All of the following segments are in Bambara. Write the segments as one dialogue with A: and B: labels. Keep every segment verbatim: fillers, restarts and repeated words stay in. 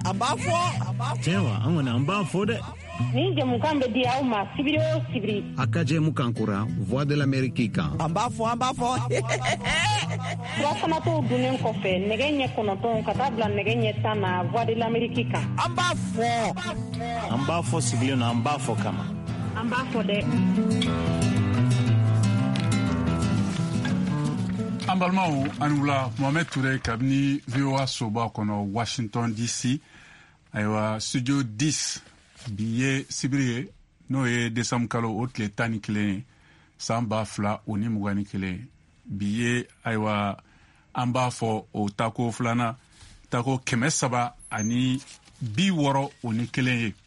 A: ambafo
B: Tewa angona ambafo de
C: Ni jamu kambe dia uma sibiri o sibiri
B: akaje mukankura voix de l'Amérique kan
A: ambafo ambafo
C: Wasana to dunen kofe negenye konoton katabla negenye tana voix de l'Amérique kan
A: ambafo
B: ambafo sigile na ambafo kama
C: ambafo de
D: Ambalmao anula Mohamed Touré kabini V O A soba kono Washington D C aywa studio dix biye sibriye no ye décembre kalo o tile tan ni kelen san ba fila o ni mugan ni kelen biye aywa an b'a fɔ o tako filana tako kɛmɛ saba ani bi wɔɔrɔ o ni kelen ye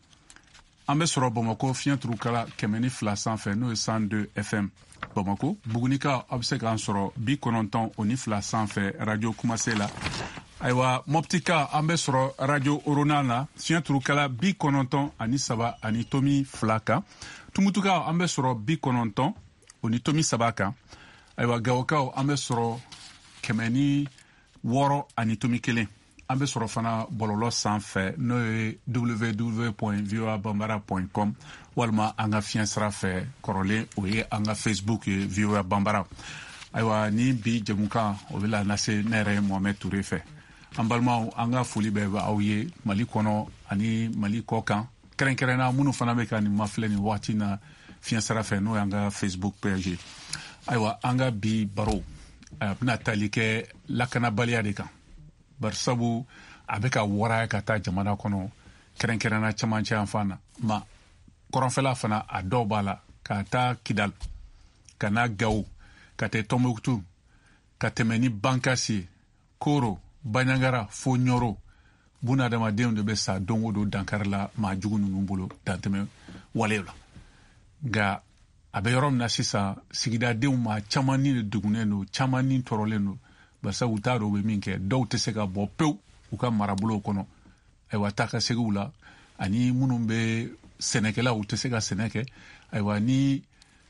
D: an bɛ sɔrɔ Bamakɔ fiɲɛ turukala kɛmɛ ni fila sanfɛ n'o ye cent deux F M Bamakɔ Bugunika a bɛ se k'an sɔrɔ bi kɔnɔntɔn o ni fila sanfɛ radio Kumase la ayiwa Moptika an bɛ sɔrɔ radio Orona la fiɲɛ turukala bi kɔnɔntɔn ani saba ani tomi fila kan Tumutuka an bɛ sɔrɔ bi kɔnɔntɔn o ni tomi saba kan ayiwa Gawokaw an bɛ sɔrɔ kɛmɛ ni wɔɔrɔ ani tomi kelen an bɛ sɔrɔ fana bɔlɔlɔ sanfɛ n'o ye w w w point v o a bambara point com walima an ka fiɲɛ sira fɛ kɔrɔlen o ye an ka Facebook ye V O A Bambara ayiwa ni bi jɛmukan o bɛ lase ne yɛrɛ Mohamed Touré fɛ an balimaw an ka foli bɛ aw ye Mali kɔnɔ ani Mali kɔ kan kɛrɛnkɛrɛnna minnu fana bɛ ka nin mafilɛ nin waati na fiɲɛ sira fɛ n'o ye an ka Facebook page ayiwa an ka bi baro a bɛna tali kɛ lakanabaliya de kan bari sabu a bɛ ka wɔraya ka taa jamana kɔnɔ kɛrɛnkɛrɛnna camancɛ yan fan na ma kɔrɔnfɛla fana a dɔw b'a la ka taa Kidal ka na Gawo ka taa Tombouctou ka tɛmɛ ni Bankasi ye Koro Bandiagara fo Ɲoro buna adamadenw de bɛ sa don o don dankari la maa jugu ninnu bolo dantɛmɛ walew la nka a bɛ yɔrɔ min na sisan sigidadenw maa caman ni de degunnen don caman ni tɔɔrɔlen don barisa u t'a dɔn u bɛ min kɛ dɔw tɛ se ka bɔ pewu u ka marabolow kɔnɔ ayiwa taa ka segiw la ani minnu bɛ sɛnɛkɛlaw u tɛ se ka sɛnɛ kɛ ayiwa ni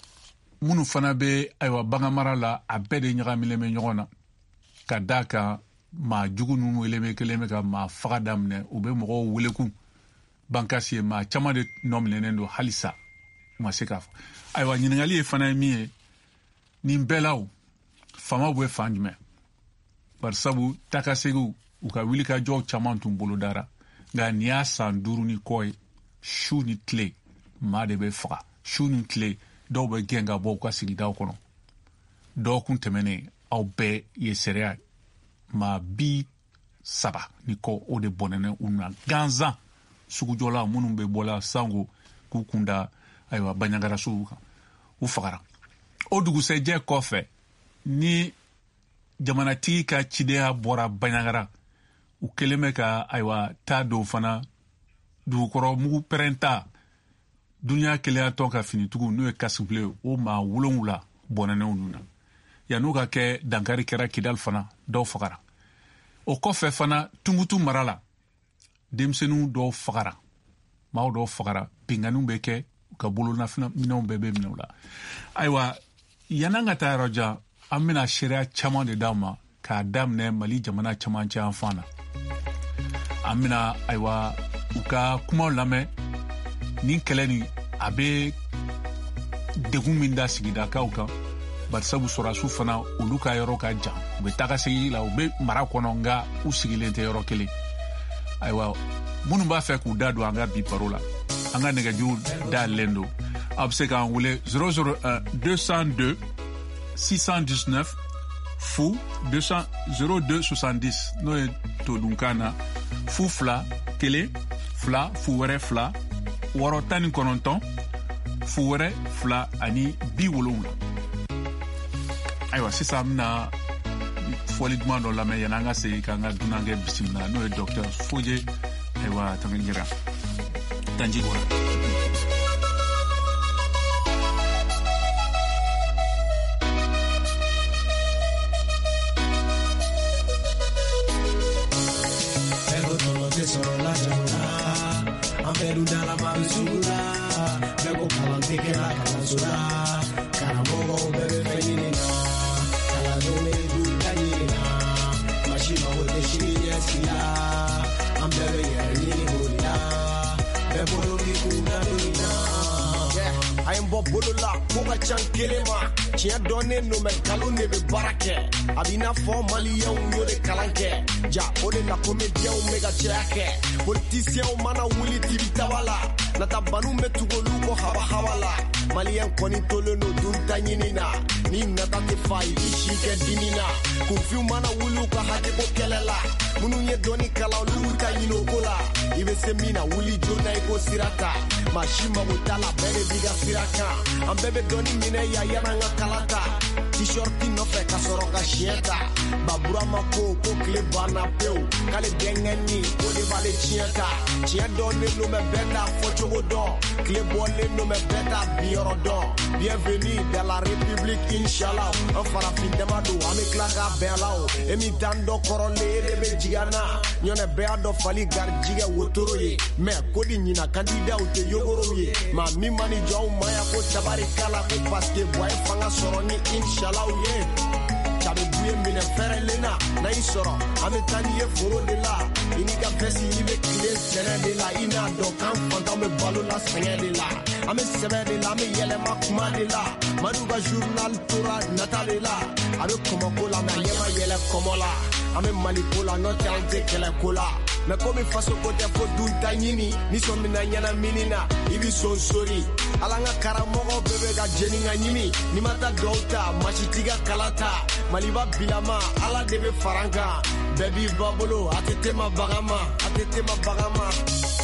D: minnu fana bɛ ayiwa bagan mara la a bɛɛ de ɲagamilen bɛ ɲɔgɔn na ka d'a kan maa jugu ninnu wele bɛ kelen bɛ ka maa faga daminɛ u bɛ mɔgɔw welekun Bankasi ye maa caman de nɔ minɛnen don halisa u ma se k'a fɔ ayiwa ɲininkali ye fana ye min ye nin bɛɛ la o faamaw bɛ fan jumɛn bari sabu takasegiw u ka wilikajɔw caman tun bolodara nka nin y'a san duuru ni kɔ ye su ni tile maa de bɛ faga su ni tile dɔw bɛ gɛn ka bɔ u ka sigidaw kɔnɔ dɔgɔkun tɛmɛnen aw bɛɛ ye sariya maa bi saba ni kɔ o de bɔnɛnɛ u na gansan sugujɔla minnu bɛ bɔla Sango k'u kunda ayiwa Bandiagara sugu kan u fagara o dugusɛjɛ kɔfɛ ni jamanatigi ka cidenya bɔra Bandiagara u kelen bɛ ka ayiwa taa don fana dugukɔrɔ mugu pɛrɛnta duniya keleyatɔ ka finitugu n'o ye Kasibile o maa wolonwula bɔnɛnɛw ninnu na yan'u ka kɛ dankari kɛra Kidal fana dɔw fagara o kɔfɛ fana Tunbutu mara la denmisɛnninw dɔw fagara maaw dɔw fagara binganiw bɛ kɛ u ka bololaminɛw bɛɛ bɛ minɛ u la ayiwa yan'an ka taa yɔrɔ jan an bɛna sariya caman de d'aw ma k'a daminɛ Mali jamana camancɛ yan fan na an bɛna ayiwa u ka kumaw lamɛn nin kɛlɛ nin a bɛ degun min da sigidakaw kan bari sabu sɔrɔdasiw fana olu ka yɔrɔ ka jan u bɛ taga segin la u bɛ mara kɔnɔ nka u sigilen tɛ yɔrɔ kelen ayiwa minnu b'a fɛ k'u da don an ka bi baro la an ka nɛgɛjuru dayɛlɛlen don a bɛ se k'an wele zéro zéro un deux cent deux six cent dix-neuf fu zéro deux soixante-dix n'o ye todunkan na fu fila kelen fila fu wɛrɛ fila wɔɔrɔ tan ni kɔnɔntɔn fu wɛrɛ fila ani bi wolonwula ayiwa sisan an bɛna fɔli duman dɔ lamɛn yanni an ka segin k'an ka dunan kɛ bisimila n'o ye docteur Foje ayiwa Tanganjira Tanji bɔra.
E: Peruda la mansura, bebo kalante que la kalasura, karamogo bebe feminina, kaladone du danina, mashima wote shiriye siya, I'm very mɔgɔ bolo la ko ka can kelen ma tiɲɛ dɔnnen no mɛ nkalon de bɛ baara kɛ a b'i n'a fɔ maliyɛnw y'o de kalan kɛ ja o de la komediɛnw bɛ ka caya kɛ politisiyɛnw mana wuli tibitaba la nata banu bɛ tugolu kɔ haba-haba la maliyɛn kɔni tolen no dunta ɲini na ni nata tɛ fa i b'i si kɛ dimi na kunfiw mana wuli u ka hakɛko kɛlɛ la minnu ye dɔɔni kalan olu ta ɲini o ko la i bɛ se min na wuli joona i ko sira ta maa si mago t'a la bɛɛ de b'i ka sira kan an bɛɛ bɛ dɔɔni minɛ yan yan'an ka kala ta t-shirti nɔfɛ ka sɔrɔ ka siɲɛ ta baburama ko ko tile banna pewu k'ale dɛngɛnni o de b'ale tiɲɛ ta tiɲɛ dɔnnen no mɛ bɛɛ t'a fɔcogo dɔn tile bɔlen no mɛ bɛɛ t'a biyɔrɔ dɔn bienvenue dans la république inshallah an farafin dama don an bɛ tila k'a bɛn a la o e min t'an dɔ kɔrɔlen e de bɛ jigin an na ɲɔnɛ bɛɛ y'a dɔ fali garijigɛ wotoro ye mɛ ko di ɲina kandidaw tɛ yogoro ye maa min mani jɔ anw ma yan ko tabari kala ko paske bɔ a ye fanga sɔrɔ ni inshallah ye cabe buye minɛ fɛrɛlen na n'a y'i sɔrɔ an bɛ taa n'i ye foro de la i n'i ka vɛsi i bɛ tile sɛnɛ de la i n'a dɔn k'an fantanw bɛ balo la sɛgɛn de la an bɛ sɛbɛ de la an bɛ yɛlɛma kuma de la madu ka journal tora nata de la a bɛ kɔmɔko la mɛ a ɲɛ ma yɛlɛ kɔmɔ la an bɛ mali ko la n'o tɛ an tɛ kɛlɛ ko la mɛ komi faso ko tɛ fo dun ta ɲini ni sɔn mina ɲɛnamini na i bi sɔn sori ala n ka karamɔgɔ bɛɛ bɛ ka jeni ka ɲimi ni ma taa dɔw ta masi t'i ka kala ta maliba bilama ala de bɛ fara n kan bɛɛ b'i ba bolo a tɛ tema bagan ma a tɛ tema bagan ma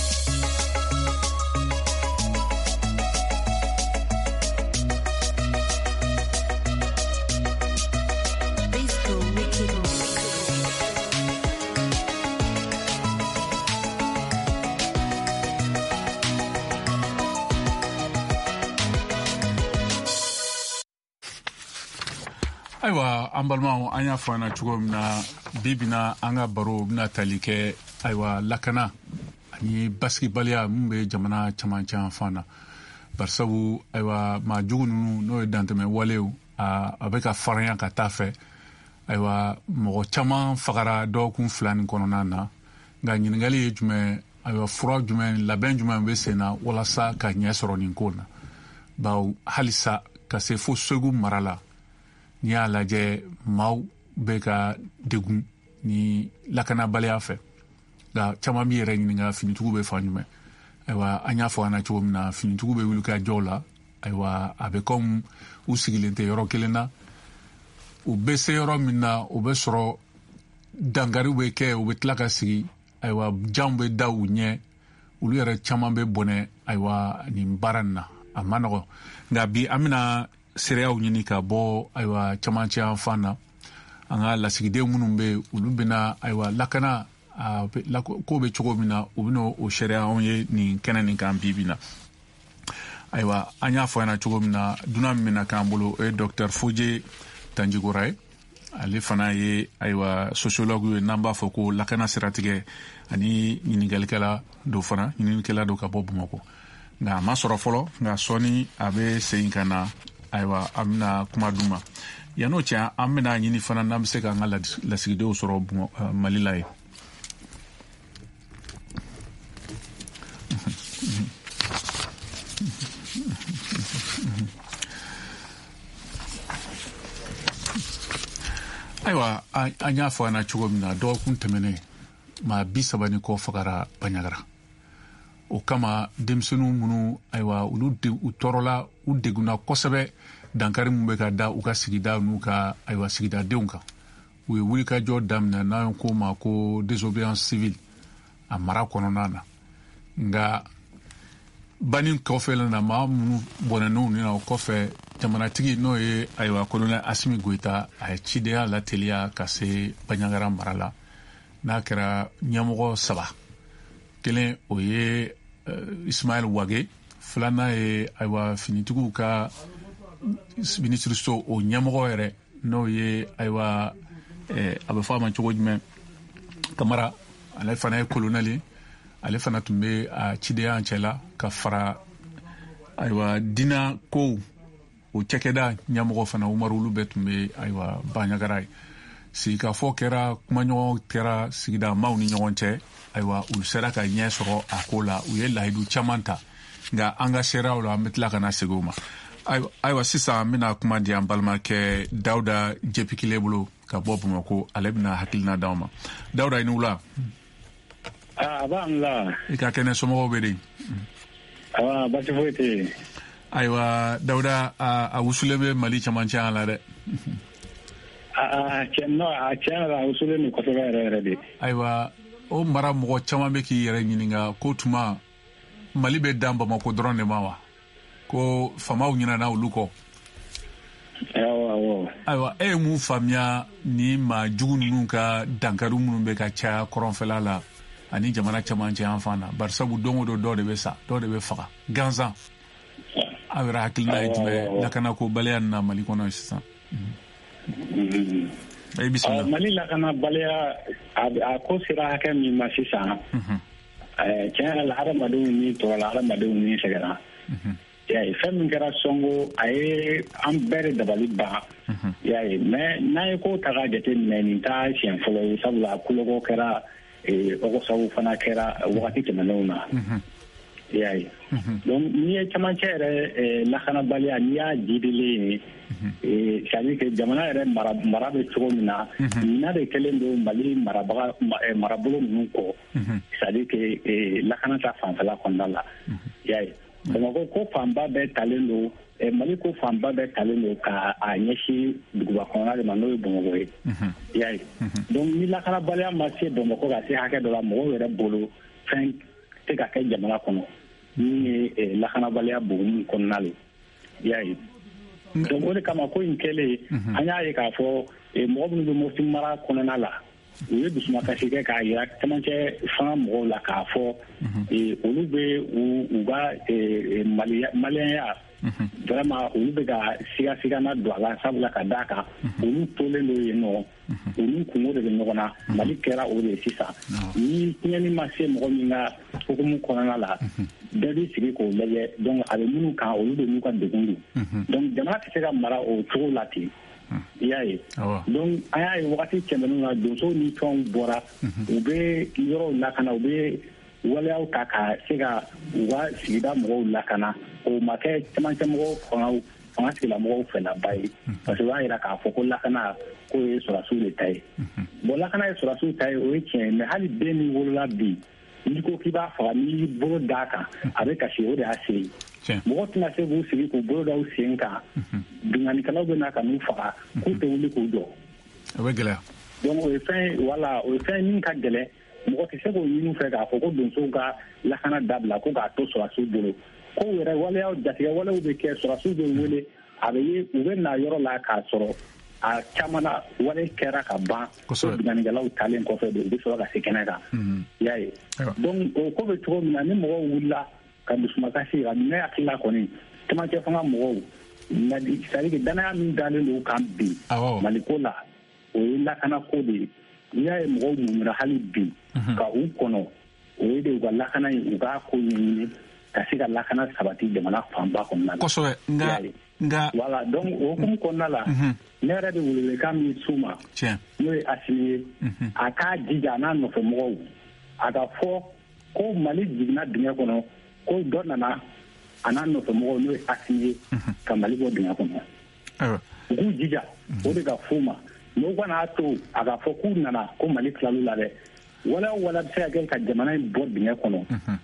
D: Aywa an balimaw an y'a fɔ an na cogo min na bi bina an ka baro bina tali kɛ aywa lakana ani basigibaliya min bɛ jamana caman caman fan na barisabu aywa maa jugu ninnu n'o ye dantɛmɛ walew a a bɛ ka faranya ka taa fɛ aywa mɔgɔ caman fagara dɔgɔkun fila nin kɔnɔna na nka ɲininkali ye jumɛn aywa fura jumɛn labɛn jumɛn bɛ sen na walasa ka ɲɛ sɔrɔ nin ko na bawo halisa ka se fo Segu mara la n'i y'a lajɛ maaw bɛ ka degun ni lakanabaliya fɛ nka caman b'i yɛrɛ ɲininka finitigiw bɛ fan jumɛn ayiwa an y'a fɔ an na cogo min na finitigiw bɛ wuli ka jɔw la ayiwa a bɛ kɔmi u sigilen tɛ yɔrɔ kelen na u bɛ se yɔrɔ min na u bɛ sɔrɔ dankariw bɛ kɛ u bɛ tila ka sigi ayiwa janw bɛ da u ɲɛ olu yɛrɛ caman bɛ bɔnɛ ayiwa nin baara nin na a ma nɔgɔn nka bi an bɛna seereyaw ɲini ka bɔ ayiwa camancɛ yan fan na an ka lasigiden minnu bɛ olu bɛna ayiwa lakana ko bɛ cogo min na u bɛna o sariya anw ye nin kɛnɛ nin kan bi bi na ayiwa an y'a fɔ yan cogo min na dunan min bɛna k'an bolo o ye docteur Fodje Tanjigora ye ale fana ye ayiwa sociologue ye n'an b'a fɔ ko lakana siratigɛ ani ɲininkalikɛla dɔ fana ɲininikɛla dɔ ka bɔ Bamakɔ nka a ma sɔrɔ fɔlɔ nka sɔɔni a bɛ segin ka na ayiwa an bɛna kuma d'u ma yan'o cɛ an bɛna ɲini fana n'an bɛ se k'an ka lasigidenw sɔrɔ Mali la ye ayiwa an y'a fɔ an na cogo min na dɔgɔkun tɛmɛnen maa bi saba ni kɔ fagara Banɲagara o kama denmisɛnninw minnu ayiwa olu u tɔɔrɔla u degunna kosɛbɛ dankari min bɛ ka da u ka sigida n'u ka ayiwa sigidadenw kan u ye wulikajɔ daminɛ n'an ko ma ko désobéissance civile a mara kɔnɔna na nka banni kɔfɛ na maa minnu bɔnɛnenw ni na o kɔfɛ jamanatigi n'o ye ayiwa colonel Asimi Goita a ye cidenya lateliya ka se Banɲagara mara la n'a kɛra ɲɛmɔgɔ saba kelen o ye Ismaël Wage filanan ye ayiwa finitigiw ka minisiriso o ɲɛmɔgɔ yɛrɛ n'o ye ayiwa a bɛ fɔ a ma cogo jumɛn Kamara ale fana ye colonel ye ale fana tun bɛ a cidenya cɛla ka fara ayiwa dina kow o cɛkɛda ɲɛmɔgɔ fana Umaru olu bɛɛ tun bɛ ayiwa Banɲagara ye sigikafɔ kɛra kumaɲɔgɔn kɛra sigida maaw ni ɲɔgɔn cɛ ayiwa u sera ka ɲɛ sɔrɔ a ko la u ye layidu caman ta nka an ka seeraw la an bɛ tila ka na segin o ma ayiwa sisan n bɛna kuma di an balimakɛ Dawuda Jepikile bolo ka bɔ Bamakɔ ale bɛna hakilina d'aw ma. Dawuda i ni wula.
F: A b'an la.
D: I ka kɛnɛ somɔgɔw bɛ di.
F: Awa basi foyi tɛ yen.
D: Ayiwa Dawuda a wusulen bɛ Mali camancɛ la dɛ.
F: A tiɲɛ a tiɲɛ la a wusulen ni kosɛbɛ yɛrɛ yɛrɛ de.
D: Ayiwa o mara mɔgɔ caman bɛ k'i yɛrɛ ɲininka ko tuma Mali bɛ dan Bamakɔ dɔrɔn de ma wa? Ko famaw ɲinana olu kɔ.
F: Awɔ awɔ.
D: Ayiwa e ye mun faamuya ni maa jugu ninnu ka dankari minnu bɛ ka caya kɔrɔnfɛla la ani jamana camancɛ yan fan na bari sabu don o don dɔw de bɛ sa dɔw de bɛ faga gansan. Aw yɛrɛ hakilina ye jumɛn lakanakobaliya nin na Mali kɔnɔ sisan? E bisimila.
F: Mali lakanabaliya a ko sera hakɛ min ma sisan tiɲɛ yɛrɛ la hadamadenw ni tɔɔrɔ la hadamadenw ni sɛgɛnna. Fɛn min kɛra Sɔngo a ye an bɛɛ de dabali ban y'a ye mais n'an ye ko ta k'a jateminɛ nin t'a siɲɛ fɔlɔ ye sabula kuloko kɛra ɔgɔsaw fana kɛra wagati tɛmɛnenw na y'a ye donc n'i ye camancɛ yɛrɛ lakanabaliya n'i y'a jidilen ye c'est à dire que jamana yɛrɛ mara mara bɛ cogo min na n'a de kɛlen don Mali marabaga marabolo ninnu kɔ c'est à dire que lakana ta fanfɛla kɔnɔna la y'a ye Bamakɔ ko fanba bɛɛ talen don Mali ko fanba bɛɛ talen don ka a ɲɛsin duguba kɔnɔna de ma n'o ye Bamakɔ ye y'a ye donc ni lakanabaliya ma se Bamakɔ ka se hakɛ dɔ la mɔgɔw yɛrɛ bolo fɛn tɛ ka kɛ jamana kɔnɔ min ye lakanabaliya bogumu kɔnɔna le y'a ye donc o de kama ko in kɛlen an y'a ye k'a fɔ mɔgɔ minnu bɛ Mopti mara kɔnɔna la u ye dusumakasi kɛ k'a jira camancɛ fanga mɔgɔw la k'a fɔ olu bɛ u ka maliyɛnya vraiment olu bɛ ka siga sigana don a la sabula ka d'a kan olu tolen don yen nɔ olu kungo de bɛ ɲɔgɔn na Mali kɛra o de ye sisan ni tiɲɛni ma se mɔgɔ min ka hukumu kɔnɔna la bɛɛ bɛ sigi k'o lajɛ donc a bɛ minnu kan olu de n'u ka degun don donc jamana tɛ se ka mara o cogo la ten i y'a ye donc an y'a ye wagati tɛmɛnenw na donsow ni fɛnw bɔra u bɛ yɔrɔw lakana u bɛ waleyaw ta ka se ka u ka sigida mɔgɔw lakana o ma kɛ camancɛ mɔgɔw fangaw fanga tigilamɔgɔw fɛlaba ye parce que o y'a jira k'a fɔ ko lakana k'o ye sɔrɔdasiw de ta ye bon lakana ye sɔrɔdasiw ta ye o ye tiɲɛ mais hali den min wolola bi n'i ko k'i b'a faga n'i bolo d'a kan a bɛ kasi o de y'a se ye mɔgɔ tɛna se k'u sigi k'u bolo d'aw sen kan bingannikɛlaw bɛ na ka n'u faga k'u tɛ wuli k'u jɔ
D: o bɛ gɛlɛya
F: donc o ye fɛn wala o ye fɛn min ka gɛlɛn mɔgɔ tɛ se k'o ɲini fɛ k'a fɔ ko donsow ka lakana dabila ko k'a to sɔrɔdasiw bolo ko yɛrɛ waleyaw jatigɛ walew bɛ kɛ sɔrɔdasiw bɛ wele a bɛ ye u bɛ na yɔrɔ la k'a sɔrɔ a caman na wale kɛra ka ban ko bingannikɛlaw talen kɔfɛ de u bɛ sɔrɔ ka se kɛnɛ kan i y'a ye donc o ko bɛ cogo min na ni mɔgɔw wulila ka dusumakasi jira ne hakilila kɔni camancɛ fanga mɔgɔw c'est à dire que danaya min dalen don u kan bi Maliko la o ye lakana ko de ye n'i y'a ye mɔgɔw mumura hali bi ka u kɔnɔ o ye de u ka lakana in u k'a ko ɲɛɲini ka se ka lakana sabati jamana fanba kɔnɔna la
D: kosɛbɛ nka nka
F: voilà donc o hukumu kɔnɔna la ne yɛrɛ de welewelekan min s'u ma n'o ye Asimi ye a k'a jija a n'a nɔfɛ mɔgɔw a ka fɔ ko Mali jiginna dingɛ kɔnɔ ko dɔ nana a n'a nɔfɛ mɔgɔw n'o ye Asimi ye ka Mali bɔ dingɛ kɔnɔ u k'u jija o de ka f'u ma n'o kɔni y'a to a ka fɔ k'u nana ko Mali tilal'u la dɛ wala wala bɛ se ka kɛ ka jamana in bɔ dingɛ kɔnɔ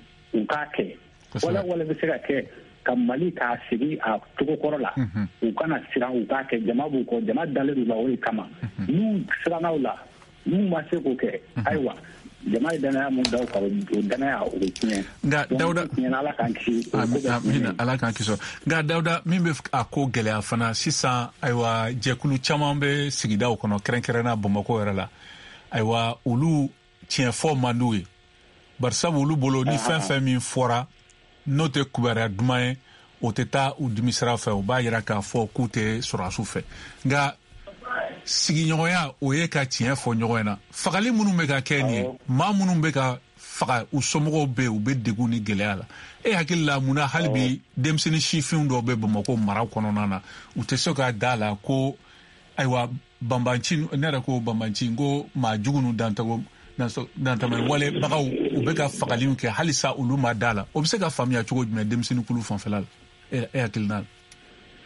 F: u k'a kɛ wala wala bɛ se ka kɛ ka Mali k'a sigi a cogo kɔrɔ la u kana siran u k'a kɛ jama b'u kɔ jama dalen d'u la o de kama n'u siranna o la n'u ma se k'o kɛ ayiwa jama ye danaya mun da u kan o danaya o bɛ tiɲɛ
D: nka Dawuda
F: Ala k'an kisi
D: amina Ala k'an kisi nka Dawuda min bɛ a ko gɛlɛya fana sisan ayiwa jɛkulu caman bɛ sigidaw kɔnɔ kɛrɛnkɛrɛnna Bamakɔ yɛrɛ la ayiwa olu tiɲɛfɔ man d'u ye bari sabu olu bolo ni fɛn fɛn min fɔra n'o tɛ kubariya duman ye o tɛ taa u dimi sira fɛ o b'a jira k'a fɔ k'u tɛ sɔrɔdasiw fɛ nka sigiɲɔgɔnya o ye ka tiɲɛ fɔ ɲɔgɔn na fagali minnu bɛ ka kɛ nin ye maa minnu bɛ ka faga u somɔgɔw bɛ u bɛ degun ni gɛlɛya la e hakili la mun na hali bi denmisɛnnin sifinw dɔw bɛ Bamakɔ mara kɔnɔna na u tɛ se ka da la ko ayiwa banbanci ne yɛrɛ ko banbanci ko maa jugu n'u dantago dantamɛ walebagaw u bɛ ka fagaliw kɛ halisa olu ma da la o bɛ se ka faamuya cogo jumɛn denmisɛnnin kulu fanfɛla la e hakilina la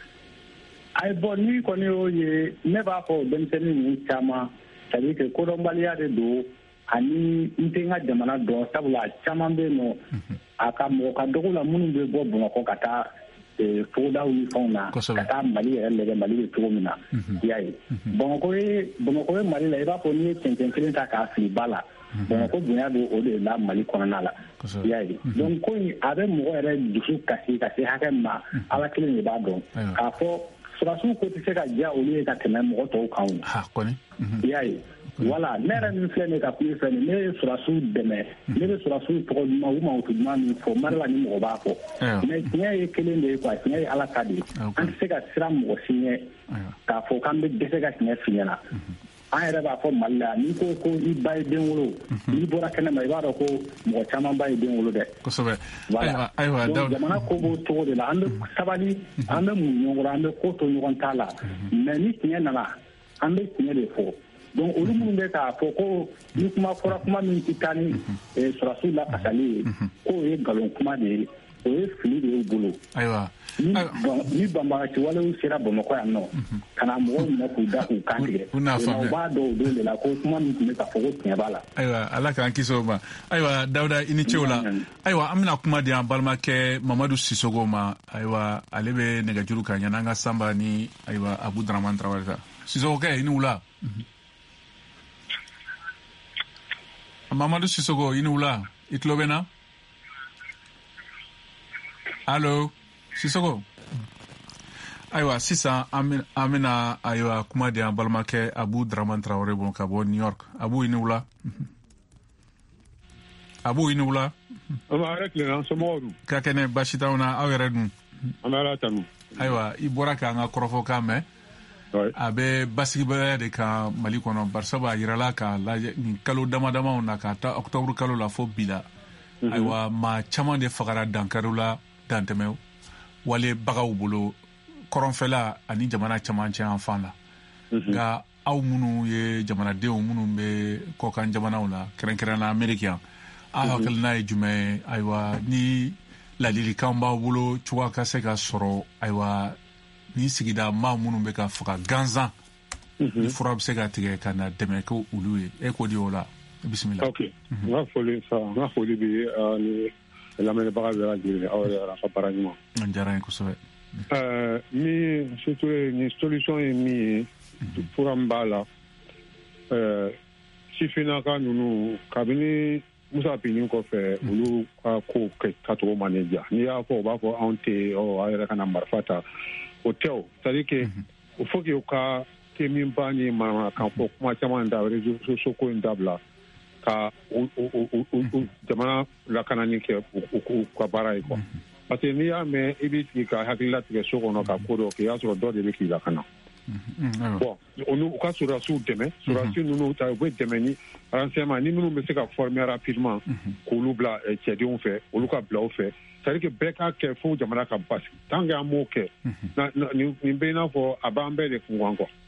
F: ay bon ni ko ni o ye ne b'a fɔ denmisɛnnin ninnu caman c'est à dire que kodɔnbaliya de don ani n tɛ n ka jamana dɔn sabula caman bɛ yen nɔ a ka mɔgɔ ka dɔgɔ la minnu bɛ bɔ Bamakɔ ka taa togodaw ni fɛnw na ka taa Mali yɛrɛ lajɛ Mali bɛ cogo min na i y'a ye Bamakɔ ye Bamakɔ ye Mali la i b'a fɔ n'i ye cɛncɛn kelen ta k'a fili ba la Bamakɔ bonya bɛ o de la Mali kɔnɔna la i y'a ye donc ko in a bɛ mɔgɔ yɛrɛ dusu kasi ka se hakɛ ma Ala kelen de b'a dɔn k'a fɔ surasiw ko tɛ se ka diya olu ye ka tɛmɛ mɔgɔ tɔw kan i y'a ye voilà ne yɛrɛ min filɛ nin ka kuma fɛ nin ne ye surasiw dɛmɛ ne bɛ surasiw tɔgɔ ɲuman u mankutu ɲuman min fɔ Mali la ni mɔgɔ b'a fɔ mais tiɲɛ ye kelen de ye quoi tiɲɛ ye Ala ta de ye an tɛ se ka siran mɔgɔ si ɲɛ k'a fɔ k'an bɛ dɛsɛ ka tiɲɛ f'i ɲɛna an yɛrɛ b'a fɔ Mali la n'i ko ko i ba ye den wolo n'i bɔra kɛnɛma i b'a dɔn ko mɔgɔ caman ba ye den wolo dɛ
D: kosɛbɛ
F: voilà donc jamana ko b'o cogo de la an bɛ sabali an bɛ mun ɲɔgɔn kɔrɔ an bɛ ko to ɲɔgɔn ta la mais ni tiɲɛ nana an bɛ tiɲɛ de fɔ donc olu minnu bɛ k'a fɔ ko ni kuma fɔra kuma min tɛ taa ni surasiw la kasali ye k'o ye nkalon kuma de ye o ye fili de y'u bolo
D: ayiwa
F: ni banbagaci walew sera Bamakɔ yan nɔ ka na mɔgɔw minɛ k'u da k'u kan tigɛ u b'a dɔn o don de la ko kuma min tun bɛ ka fɔ ko tiɲɛ b'a la
D: ayiwa Ala k'an kisi o ma ayiwa Dawuda i ni ce o la ayiwa an bɛna kuma di an balimakɛ Mamadu Sisogo ma ayiwa ale bɛ nɛgɛjuru kan yanni an ka Sanba ni ayiwa Abu Dramane Traoré ta Sisogo kɛ i ni wula Mamadu Sisogo i ni wula i tulo bɛ na allo Sisogo ayiwa sisan an bɛna ayiwa kuma di an balimakɛ Abu Dramane Traoré bon ka bɔ New York Abu i ni wula Abu i ni wula
G: an b'a yɛrɛ tilenna somɔgɔw dun
D: ka kɛnɛ baasi t'aw na aw yɛrɛ dun
G: an bɛ Ala tanu
D: ayiwa i bɔra k'an ka kɔrɔfɔkan mɛn a bɛ basigibaliya de kan Mali kɔnɔ barisa b'a yirala k'a lajɛ nin kalo damadamaw na k'a ta octobre kalo la fo bi la ayiwa maa caman de fagara dankariw la dantɛmɛ wale bagaw bolo kɔrɔnfɛla ani jamana caman cɛ an fan la nka aw minnu ye jamanadenw minnu bɛ kɔkan jamanaw la kɛrɛnkɛrɛnna Amérique yan aw hakilina ye jumɛn ye ayiwa ni ladilikan b'aw bolo cogoya ka se ka sɔrɔ ayiwa ni sigida maa minnu bɛ ka faga gansan ni fura bɛ se ka tigɛ ka na dɛmɛ kɛ olu ye e ko di o la bisimila.
G: ok n ka foli sa n ka foli bɛ ni lamɛnbaga bɛɛ lajɛlen aw yɛrɛ a ka baara ɲuman.
D: n diyara n ye kosɛbɛ.
G: ɛɛ min surtout ni solution ye min ye fura min b'a la ɛɛ sifinnaka ninnu kabini Musa Binin kɔfɛ olu ka ko kɛcogo ma ne diya n'i y'a fɔ u b'a fɔ anw tɛ ɔ a yɛrɛ ka na marifa ta o tɛ o c'est à dire que il faut que u ka kɛ min ba ni manamanakan fɔ kuma caman da réseaux sociaux ko in dabila ka jamana lakanani kɛ u ka baara ye quoi parce que n'i y'a mɛn i b'i sigi ka hakilila tigɛ so kɔnɔ ka ko dɔ kɛ i y'a sɔrɔ dɔ de bɛ k'i lakana bon u ka sɔrɔdasiw dɛmɛ sɔrɔdasi ninnu ta u bɛ dɛmɛ ni renseignement ni minnu bɛ se ka former rapidement k'olu bila cɛdenw fɛ olu ka bila u fɛ c'est à dire que bɛɛ k'a kɛ fo jamana ka basi tant que an m'o kɛ nin bɛ i n'a fɔ a b'an bɛɛ de kun kan quoi.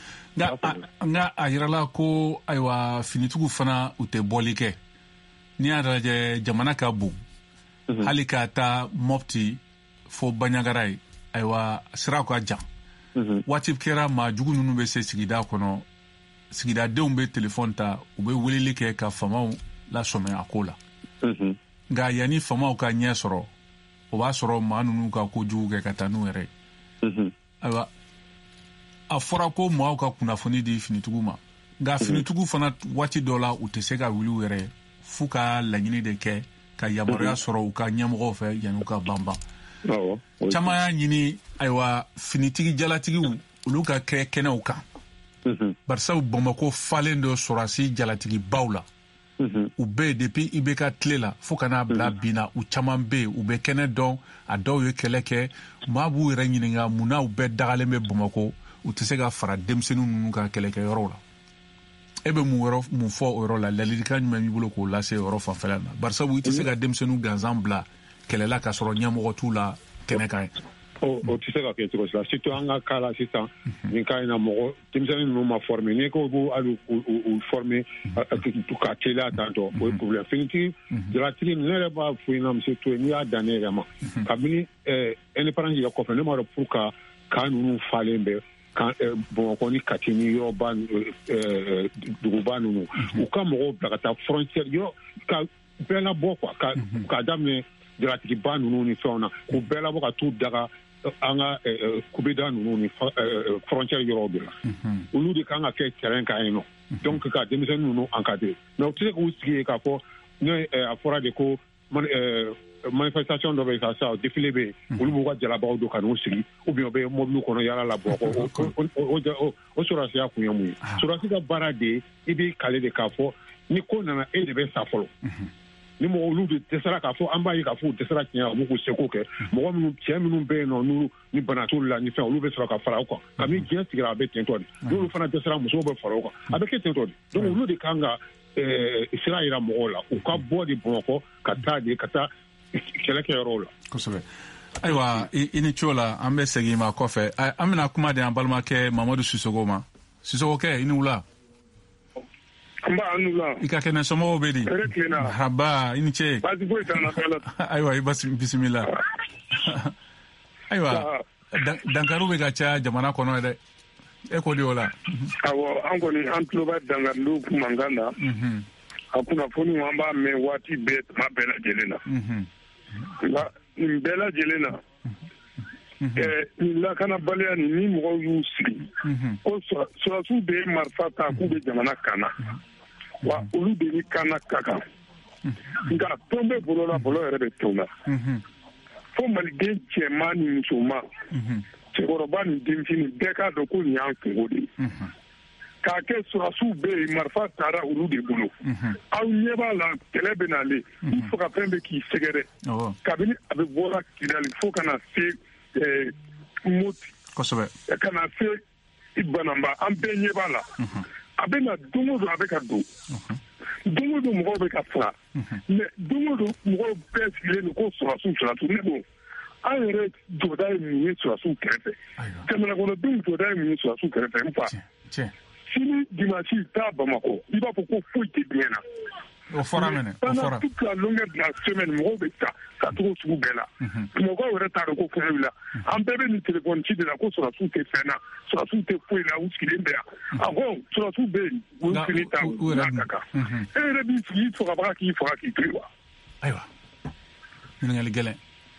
D: nka a yirala ko ayiwa finitigiw fana u tɛ bɔli kɛ n'i y'a lajɛ jamana ka bon hali ka taa Mopti fo Banɲagara ye ayiwa sira ka jan waati kɛra maa jugu ninnu bɛ se sigida kɔnɔ sigidadenw bɛ telefɔni ta u bɛ weleli kɛ ka famaw lasɔmɛ a ko la nka yanni famaw ka ɲɛ sɔrɔ o b'a sɔrɔ maa ninnu ka kojugu kɛ ka taa n'u yɛrɛ ye ayiwa a fɔra ko maaw ka kunnafoni di finitigiw ma nka finitigiw fana waati dɔ la u tɛ se ka wuli u yɛrɛ ye f'u ka laɲini de kɛ ka yamaruya sɔrɔ u ka ɲɛmɔgɔw fɛ yanni u ka banban caman y'a ɲini ayiwa finitigi jalatigiw olu ka kɛ kɛnɛw kan barisa Bamakɔ falen dɔ sɔrɔsi jalatigi baw la u bɛ yen depuis I B K tile la fo ka n'a bila bi la u caman bɛ yen u bɛ kɛnɛ dɔn a dɔw ye kɛlɛ kɛ maa b'u yɛrɛ ɲininka mun na u bɛɛ dagalen bɛ Bamakɔ u tɛ se ka fara denmisɛnnin ninnu ka kɛlɛkɛyɔrɔw la e bɛ mun yɔrɔ mun fɔ o yɔrɔ la ladilikan jumɛn b'i bolo k'o lase yɔrɔ fanfɛla na barisa i tɛ se ka denmisɛnninw gansan bila kɛlɛla ka sɔrɔ ɲɛmɔgɔ t'u la kɛnɛ kan ye.
G: o tɛ se ka kɛ cogo si la surtout an ka cas la sisan nin cas in na mɔgɔ denmisɛnnin ninnu ma former n'i ko ko hali u former ka teliya tantɔ o ye problème finitigi jalatigi ne yɛrɛ b'a fɔ i na monsieur Toure n'i y'a dan ne yɛrɛ ma kabini indépendance yɛrɛ kɔfɛ ne m'a dɔn pour ka kan ninnu falen bɛ Bamakɔ ni Kati ni yɔrɔba duguba ninnu u ka mɔgɔw bila ka taa frontière yɔrɔ ka bɛɛ labɔ quoi ka ka daminɛ jaratigiba ninnu ni fɛnw na k'u bɛɛ labɔ ka t'u daga an ka kubeda ninnu ni frontière yɔrɔw de la olu de kan ka kɛ terrain kan yen nɔ donc ka denmisɛnnin ninnu encadrer mais u tɛ se k'u sigi k'a fɔ ne a fɔra de ko manifestation dɔ bɛ ka sa défilé bɛ yen olu b'u ka jalabaw don ka n'u sigi ou bien u bɛ mobile kɔnɔ yala la bɔ o sɔrɔsiya kun ye mun ye sɔrɔsi ka baara de i b'i kale de k'a fɔ ni ko nana e de bɛ sa fɔlɔ ni mɔgɔ olu de dɛsɛra k'a fɔ an b'a ye k'a fɔ u dɛsɛra tiɲɛ u b'u k'u seko kɛ mɔgɔ minnu cɛ minnu bɛ yen nɔ n'olu ni bana t'olu la ni fɛn olu bɛ sɔrɔ ka fara u kan kabini diɲɛ sigira a bɛ ten tɔ de n'olu fana dɛsɛra musow bɛ fara u kan a bɛ kɛ ten tɔ de donc olu de kan ka sira yira mɔgɔw la u ka bɔ de Bamakɔ ka taa de ka taa kɛlɛkɛyɔrɔw la
D: kosɛbɛ ayiwa i ni co la an bɛ segin ma kɔfɛ an bɛna kuma de an balimakɛ Mamadu Sisoko ma Sisokokɛ i ni wula
H: an b'a ni wula
D: i ka kɛnɛ somɔgɔw bɛ di
H: hɛrɛ tilenna
D: haba i ni ce
H: baasi foyi t'an na
D: ayiwa i bisimila ayiwa dankariw bɛ ka caya jamana kɔnɔ dɛ e ko de o la
H: awɔ an kɔni an tulo bɛ dankariw mankan na a kunnafoni an b'a mɛn waati bɛɛ tuma bɛɛ lajɛlen na nka nin bɛɛ lajɛlen na nin lakanabaliya nin ni mɔgɔw y'u sigi ko sɔrɔsiw de ye marifa ta k'u bɛ jamana kan na wa olu de ni kana ka kan nka tɔn bɛ bolo la bolo yɛrɛ bɛ tɔn na fo maliden cɛman ni musoman cɛkɔrɔba ni denmisɛnnin bɛɛ k'a dɔn ko nin y'an kungo de ye k'a kɛ sɔrɔsiw bɛ yen marifa taara olu de bolo aw ɲɛ b'a la kɛlɛ bɛ nalen i fagafɛn bɛ k'i sɛgɛrɛ kabini a bɛ bɔra Kidali fo ka na se Moti ka na se Banamba an bɛɛ ɲɛ b'a la a bɛ na don o don a bɛ ka don don o don mɔgɔw bɛ ka faga mais don o don mɔgɔw bɛɛ sigilen don ko sɔrɔsiw sɔrɔsiw ne don an yɛrɛ jɔda ye mun ye sɔrɔsiw kɛrɛfɛ jamana kɔnɔdenw jɔda ye mun ye sɔrɔsiw kɛrɛfɛ n fa sini dimanche taa Bamakɔ i b'a fɔ ko foyi tɛ diɲɛ na
D: o fɔra mɛnɛ o fɔra
H: toute la longueur de la semaine mɔgɔw bɛ taa ka cogo sugu bɛɛ la mɔgɔw yɛrɛ t'a dɔn ko fɛn wulila an bɛɛ bɛ nin téléphone ci de la ko sɔrɔsiw tɛ fɛn na sɔrɔsiw tɛ foyi la u sigilen bɛ yan a ko sɔrɔsiw bɛ yen u fini ta u n'a ka kan e yɛrɛ b'i sigi i fagabaga k'i faga k'i to yen wa
D: ayiwa ɲininkali gɛlɛn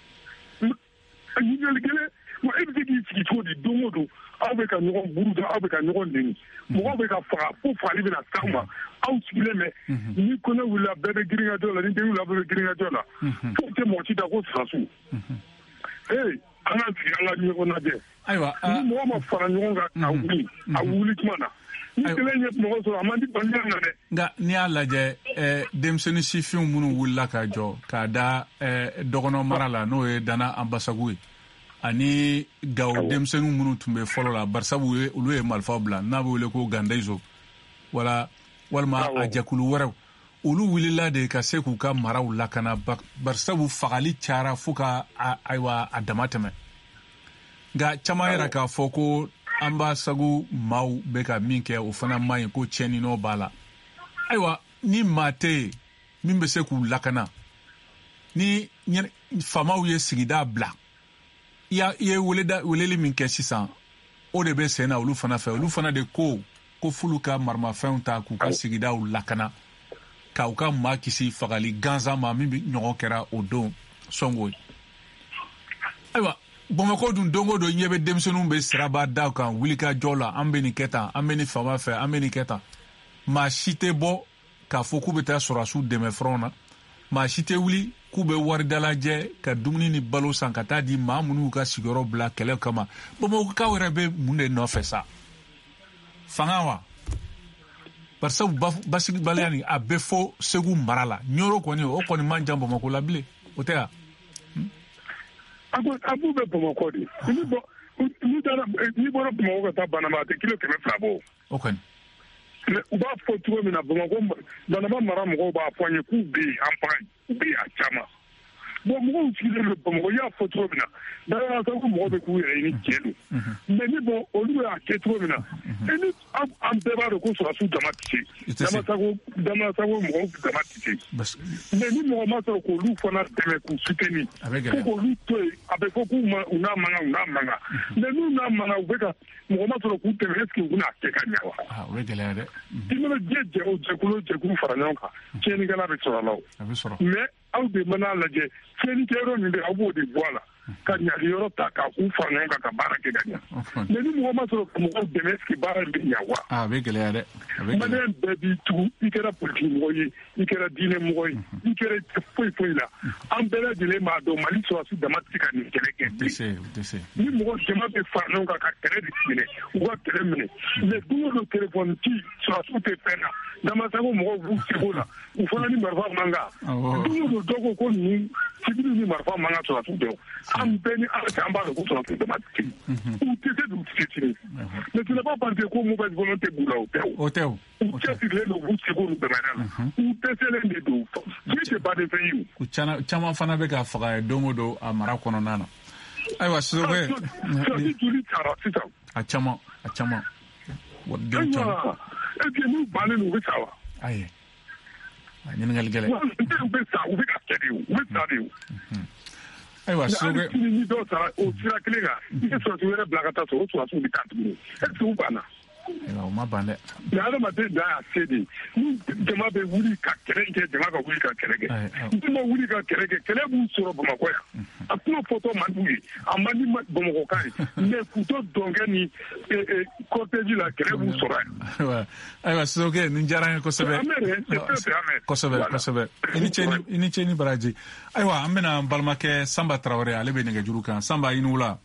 H: ɲininkali gɛlɛn wa e bɛ se k'i sigi cogo di don o don aw bɛ ka ɲɔgɔn buru da aw bɛ ka ɲɔgɔn neni mɔgɔw bɛ ka faga fo fagali bɛna s'aw ma aw sigilen bɛ ni kɔnɛ wulila bɛɛ bɛ girinkajɔ la ni den wulila bɛɛ bɛ girinkajɔ la fo tɛ mɔgɔ si da ko sɔrɔsiw ee an ka sigi an ka ɲɔgɔn lajɛ ni mɔgɔ ma fara ɲɔgɔn kan ka wuli a wuli tuma na ni kelen ye mɔgɔ sɔrɔ a man di baliya na dɛ
D: nka n'i y'a lajɛ denmisɛnnin sifinw minnu wulila ka jɔ k'a da dɔgɔnɔ mara la n'o ye Dana Ambasagu ye ani Gawo denmisɛnninw minnu tun bɛ fɔlɔ la barisabu ye olu ye marifaw bila n'a bɛ wele ko Gandaizo wala walima a jɛkulu wɛrɛw olu wulila de ka se k'u ka maraw lakana barisabu fagali cayara fo ka ayiwa a dama tɛmɛ nka caman yɛrɛ k'a fɔ ko Ambasagu maaw bɛ ka min kɛ o fana man ɲi ko tiɲɛninɔ b'a la ayiwa ni maa tɛ yen min bɛ se k'u lakana ni faamaw ye sigida bila i ye weleli min kɛ sisan o de bɛ sen na olu fana fɛ olu fana de ko ko f'olu ka maramafɛnw ta k'u ka sigidaw lakana k'u ka maa kisi fagali gansan ma min ɲɔgɔn kɛra o don sɔngo ye ayiwa Bamakɔ dun don o don ɲɛ bɛ denmisɛnninw bɛ siraba daw kan wulikajɔ la an bɛ nin kɛ tan an bɛ nin faama fɛ an bɛ nin kɛ tan maa si tɛ bɔ k'a fɔ k'u bɛ taa sɔrɔsiw dɛmɛ fɛnw na maa si tɛ wuli k'u bɛ wari dalajɛ ka dumuni ni balo san ka taa di maa minnu ka sigiyɔrɔ bila kɛlɛ kama Bamakɔkaw yɛrɛ bɛ mun de nɔfɛ sa fanga wa barisabu basigibaliya nin a bɛ fɔ Segu mara la Ɲoro kɔni o kɔni man jan Bamakɔ la bilen o tɛ wa
H: a b'u bɛ Bamakɔ de n'i bɔra Bamakɔ ka taa Banamba a tɛ kilo kɛmɛ fila bɔ
D: o kɔni
H: u b'a fɔ cogo min na Bamakɔ Banamba mara mɔgɔw b'a fɔ an ye k'u bɛ yen an pan u bɛ yen a caman bon mɔgɔw sigilen bɛ Bamakɔ i y'a fɔ cogo min na dara ko mɔgɔw bɛ k'u yɛrɛ ɲini cɛ don mais ni bon olu y'a kɛ cogo min na ni an bɛɛ b'a dɔn ko sɔrɔsiw dama tɛ se damasago damasago mɔgɔw dama tɛ se mais ni mɔgɔ ma sɔrɔ k'olu fana dɛmɛ k'u soutenir fo k'olu to yen a bɛ fɔ k'u ma u n'a mankan u n'a mankan mais n'u n'a mankan u bɛ ka mɔgɔ ma sɔrɔ k'u dɛmɛ est-ce que u bɛna kɛ ka ɲɛ wa
B: o ye gɛlɛya dɛ
H: i mana diɲɛ jɛ o jɛkulu jɛkulu fara ɲɔgɔn kan tiɲɛnikɛla bɛ sɔrɔ a la o mais aw de mana lajɛ tiɲɛnikɛyɔrɔ min bɛ aw b'o de bɔ a la ka ɲali yɔrɔ ta ka u fara ɲɔgɔn kan ka baara kɛ ka ɲɛ mais ni mɔgɔ ma sɔrɔ ka mɔgɔw dɛmɛ est-ce que baara in bɛ ɲɛ wa
B: a bɛ gɛlɛya dɛ
H: maliyɛn bɛɛ b'i tugu i kɛra politiki mɔgɔ ye i kɛra diinɛ mɔgɔ ye i kɛra foyi foyi la an bɛɛ lajɛlen b'a dɔn mali sɔrɔsi dama tɛ ka nin kɛlɛ kɛ ni mɔgɔ jama bɛ fara ɲɔgɔn kan ka kɛlɛ de minɛ u ka kɛlɛ minɛ mais don o don telefɔni ci sɔrɔsiw tɛ fɛn na damasago mɔgɔw b'u sego la u fana ni marifa man kan don o don dɔ ko ko nin civil ni marifa man kan sɔrɔsiw tɛ an bɛɛ ni ala cɛ an b'a dɔn ko sɔrɔsiw dama tɛ u tɛ se d'u tɛ sini mais ce n'est pas parce que ko mauvaise volonté b'u la o tɛ o tɛ o u cɛsirilen don u sego n'u dɛmɛra la u dɛsɛlen de don foyi tɛ baden fɛn ye o
B: caman fana bɛ ka faga don o don a mara kɔnɔna na ayiwa sɔrɔ
H: sɔrɔsi joli sara sisan
B: a caman a caman
H: denw caman est-ce que n'u bannen don u bɛ sa wa
B: ayi a ɲininkali gɛlɛn
H: u bɛ sa u bɛ ka kɛ de o u bɛ sa de o
B: ayiwa sɔrɔ
H: ni dɔw sara o sira kelen kan i ye sɔrɔsi wɛrɛ bila ka taa sɔrɔ o sɔrɔsiw bɛ taa tuguni est-ce que u banna
B: o ma ban dɛ
H: mais adamaden dan y'a se de ni jama bɛ wuli ka kɛlɛ kɛ jama ka wuli ka kɛlɛ kɛ ni ma wuli ka kɛlɛ kɛ kɛlɛ b'u sɔrɔ bamakɔ yan a kuma fɔtɔ man d'u ye a man di bamakɔkan ye mais k'u to dɔnkɛ ni cortège la kɛlɛ b'u sɔrɔ yan
B: ayiwa sisokɛ nin diyara n ye kosɛbɛ kosɛbɛ kosɛbɛ i ni ce i ni ce ni baraji ayiwa an bɛna n balimakɛ sanba tarawele ale bɛ nɛgɛjuru kan sanba i ni wula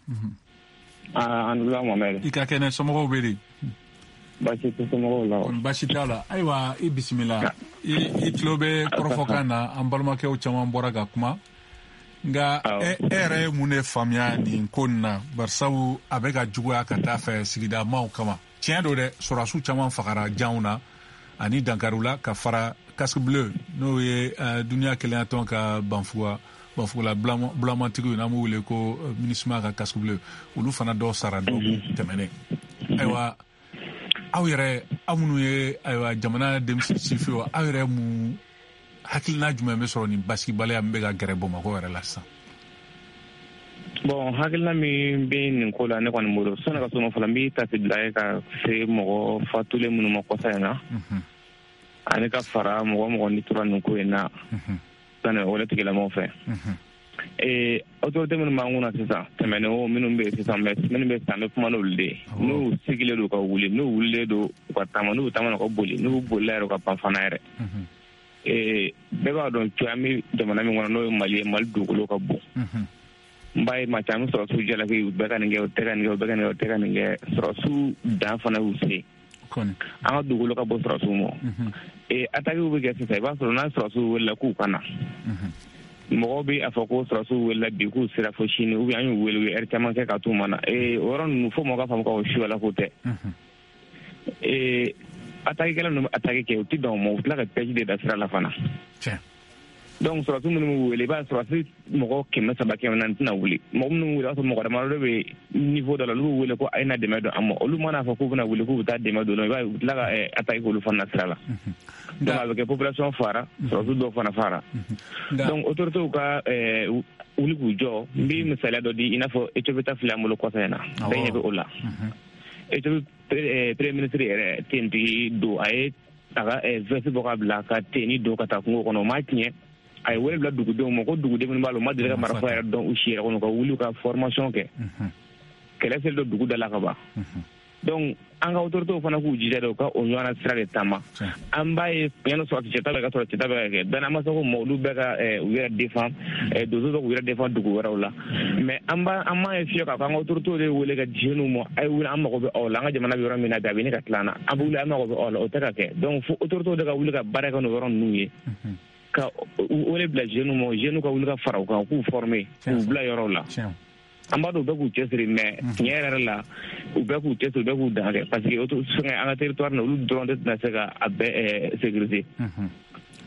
I: an wula mamɛd
B: i ka kɛnɛ somɔgɔw bɛ di
I: baasi tɛ somɔgɔw la
B: baasi t'a la ayiwa i bisimila i tulo bɛ kɔrɔfɔkan na an balimakɛw caman bɔra ka kuma nka e yɛrɛ ye mun de faamuya nin ko nin na barisabu a bɛ ka juguya ka taa fɛ sigida maaw kama tiɲɛ don dɛ sɔrɔsiw caman fagara janw na ani dankariw la ka fara casque bleu n'o ye duniya kelenya tɔn ka banfuga banfugula bulamatigiw n'an b'u wele ko minisma ka casque bleu olu fana dɔw sara dɔw tɛmɛnen ayiwa aw yɛrɛ aw minnu ye ayiwa jamana denmisɛnninw aw yɛrɛ mun hakilina jumɛn bɛ sɔrɔ nin basigibaliya min bɛ ka gɛrɛ bamakɔ yɛrɛ la sisan
I: bon hakilina min bɛ nin ko la ne kɔni bolo sani ka so ma fɔlɔ n bɛ tasi bila ye ka se mɔgɔ fatulen minnu ma kɔsa in na ani ka fara mɔgɔ mɔgɔ ni tora nin ko in na sani o tigilamɔgɔw fɛ ee autorité minnu b'an kunna sisan tɛmɛnen o minnu bɛ yen sisan mɛ minnu bɛ sisan an bɛ kuma n'olu de ye n'u sigilen don ka wuli n'u wulilen don u ka taama n'u taama na ka boli n'u bolila yɛrɛ ka pan fana yɛrɛ ee bɛɛ b'a dɔn cogoya an bɛ jamana min kɔnɔ n'o ye mali ye mali dugukolo ka bon n b'a ye maa caman sɔrɔsiw jalaki u bɛɛ ka nin kɛ u tɛ ka nin kɛ u bɛɛ ka nin kɛ u tɛ ka nin kɛ sɔrɔsiw dan fana y'u se an ka dugukolo ka bon sɔrɔsiw ma ee atakiw bɛ kɛ sisan i b'a sɔrɔ n'a sɔrɔsiw welela k'u ka na mɔgɔw bɛ a fɔ ko sɔrɔsiw welela bi k'u sera fo sini ou bien an y'u wele u ye heure caman kɛ ka t'u ma na ee o yɔrɔ ninnu fo mɔgɔw ka faamu k'o suyala ko tɛ ee atakikɛla ninnu bɛ ataki kɛ u tɛ dan o ma u tila ka piège de da sira la fana donc sɔrɔsiw minnu b'u wele i b'a sɔrɔsi mɔgɔ kɛmɛ saba kɛmɛ naani tɛna wuli mɔgɔ minnu wele i b'a sɔrɔ mɔgɔ damadɔ bɛ niveau dɔ la olu b'u wele ko a ye na dɛmɛ don an ma olu mana fɔ k'u bɛna wele k'u bɛ taa dɛmɛ don i b'a ye u tila ka ataki k'olu fana sira la donc a bɛ kɛ population fara sɔrɔsiw dɔw fana fara donc autorités ka wuli k'u jɔ n bɛ misaliya dɔ di i n'a fɔ Ethiopie ta filɛ an bolo kɔfɛ in na bɛɛ ɲɛ bɛ o la Ethiopie premier ministre yɛrɛ tentigi don a ye a ka veste bɔ ka bila ka teni don ka taa kungo kɔnɔ o m'a tiɲɛ a ye wele bila dugudenw ma ko duguden minnu b'a la u ma deli ka marifa yɛrɛ dɔn u si yɛrɛ kɔnɔ ka wuli ka formation kɛ kɛlɛ seli dɔ dugu da la ka ban donc an ka autorités fana k'u jija de u ka o ɲɔgɔnna sira de taama an b'a ye yanni sɔrɔsi cɛta bɛ ka sɔrɔ cɛta bɛ ka kɛ bɛɛ n'an ma se ko olu bɛ ka u yɛrɛ défend donso bɛ k'u yɛrɛ défend dugu wɛrɛw la mais an b'a an m'a ye fiyɛ k'a fɔ an ka autorités de wele ka jeunes ma a ye wuli an mago bɛ aw la an ka jamana bɛ yɔrɔ min na bi a bɛ ɲini ka tila an na an bɛ wuli an mago bɛ aw la o tɛ ka kɛ donc fo autorités de ka wuli ka baara kɛ n'o yɔrɔ ninnu ye ka wele bila jeunes ma jeunes ka wuli ka fara u kan k'u former k'u bila yɔrɔw la an b'a dɔn u bɛɛ k'u cɛsiri mais tiɲɛ yɛrɛ yɛrɛ la u bɛɛ k'u cɛsiri u bɛɛ k'u dan kɛ parce que fɛngɛ an ka territoire na olu dɔrɔn de tɛna se ka a bɛɛ sécuriser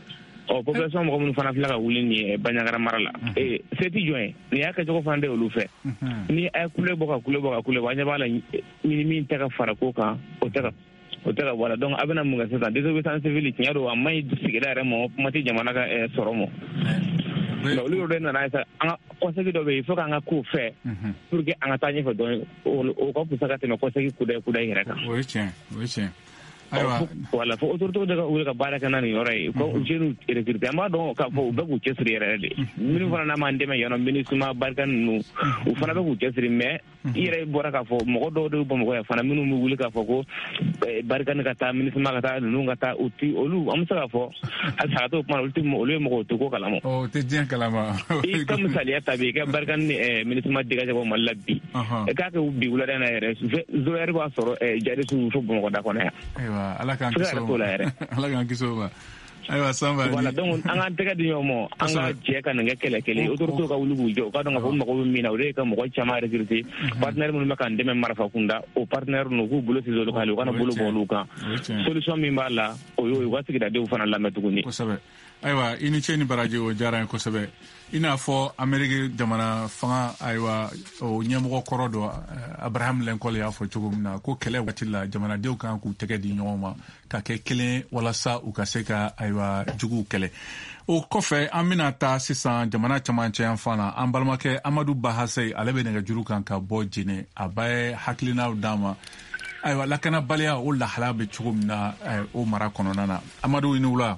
I: o population mo mun fana fila ka wuli ni Bandiagara mara la e seti join ni ya ka jogo fande olu fe ni ay kule boka kule boka kule ba nya bala ni min ta ka fara ko kan o ta o ta wala donc abena mu ga seta désobéissance civile ti yaro amma yi sigida re mo mati jamana ka soro mo no lu do na isa anga conseil do be il faut ka nga ko fe pour que anga tanye fe don o ko pusa ka te no conseil kuda kuda hira ka
B: oui tiens oui tiens aywa
I: wala fo autorité de ka ka bara kana ni ore ko jenu recruter amma don ka fo be ku chesri re de minu fana na mande me yono ministre ma barkan nu u fana be ku chesri me ire bora ka fo mo do do bo mo ya fana minu mu wuli ka fo ko barkan ka ta ministre ma ka ta nu ka ta uti olu am sa ka fo al sa to ma ultimo olu mo to ko kala mo
B: o te dien kala ma
I: e kam sali ta be ka barkan ni ministre ma diga ko mo labbi e ka ka bi wula na re zo er ko soro e jare su fo bo ko da ko na
B: aywa ala kan kiso ala kan kiso ba aywa samba
I: wala donc an an tega di yomo an ga je kan nga kele kele autorité ka wulu bujo ka donc ko mako mina ore ka mo ko chama recruter partenaire mun maka ndeme marfa kunda o partenaire no ku bulo sizo lokal ko na bulo boluka solution mi mbala o yo wa sigida de fana la metuguni
B: ko sabe aywa ini cheni baraje o jara ko sabe ina fo Amerique jamana fanga aywa o nyamo koro do Abraham Lincoln ya fo tugumna ko kele watilla jamana de kan ku tege di nyoma ka ke kele wala sa u ka se ka aywa jugu kele o kofe amina ta sisan jamana chamanche fana ambalmake Amadou Bahasey alebe ne juru kan ka bo jine abaye haklina dama aywa lakana balia o la halabe tugumna o mara kononana Amadou inula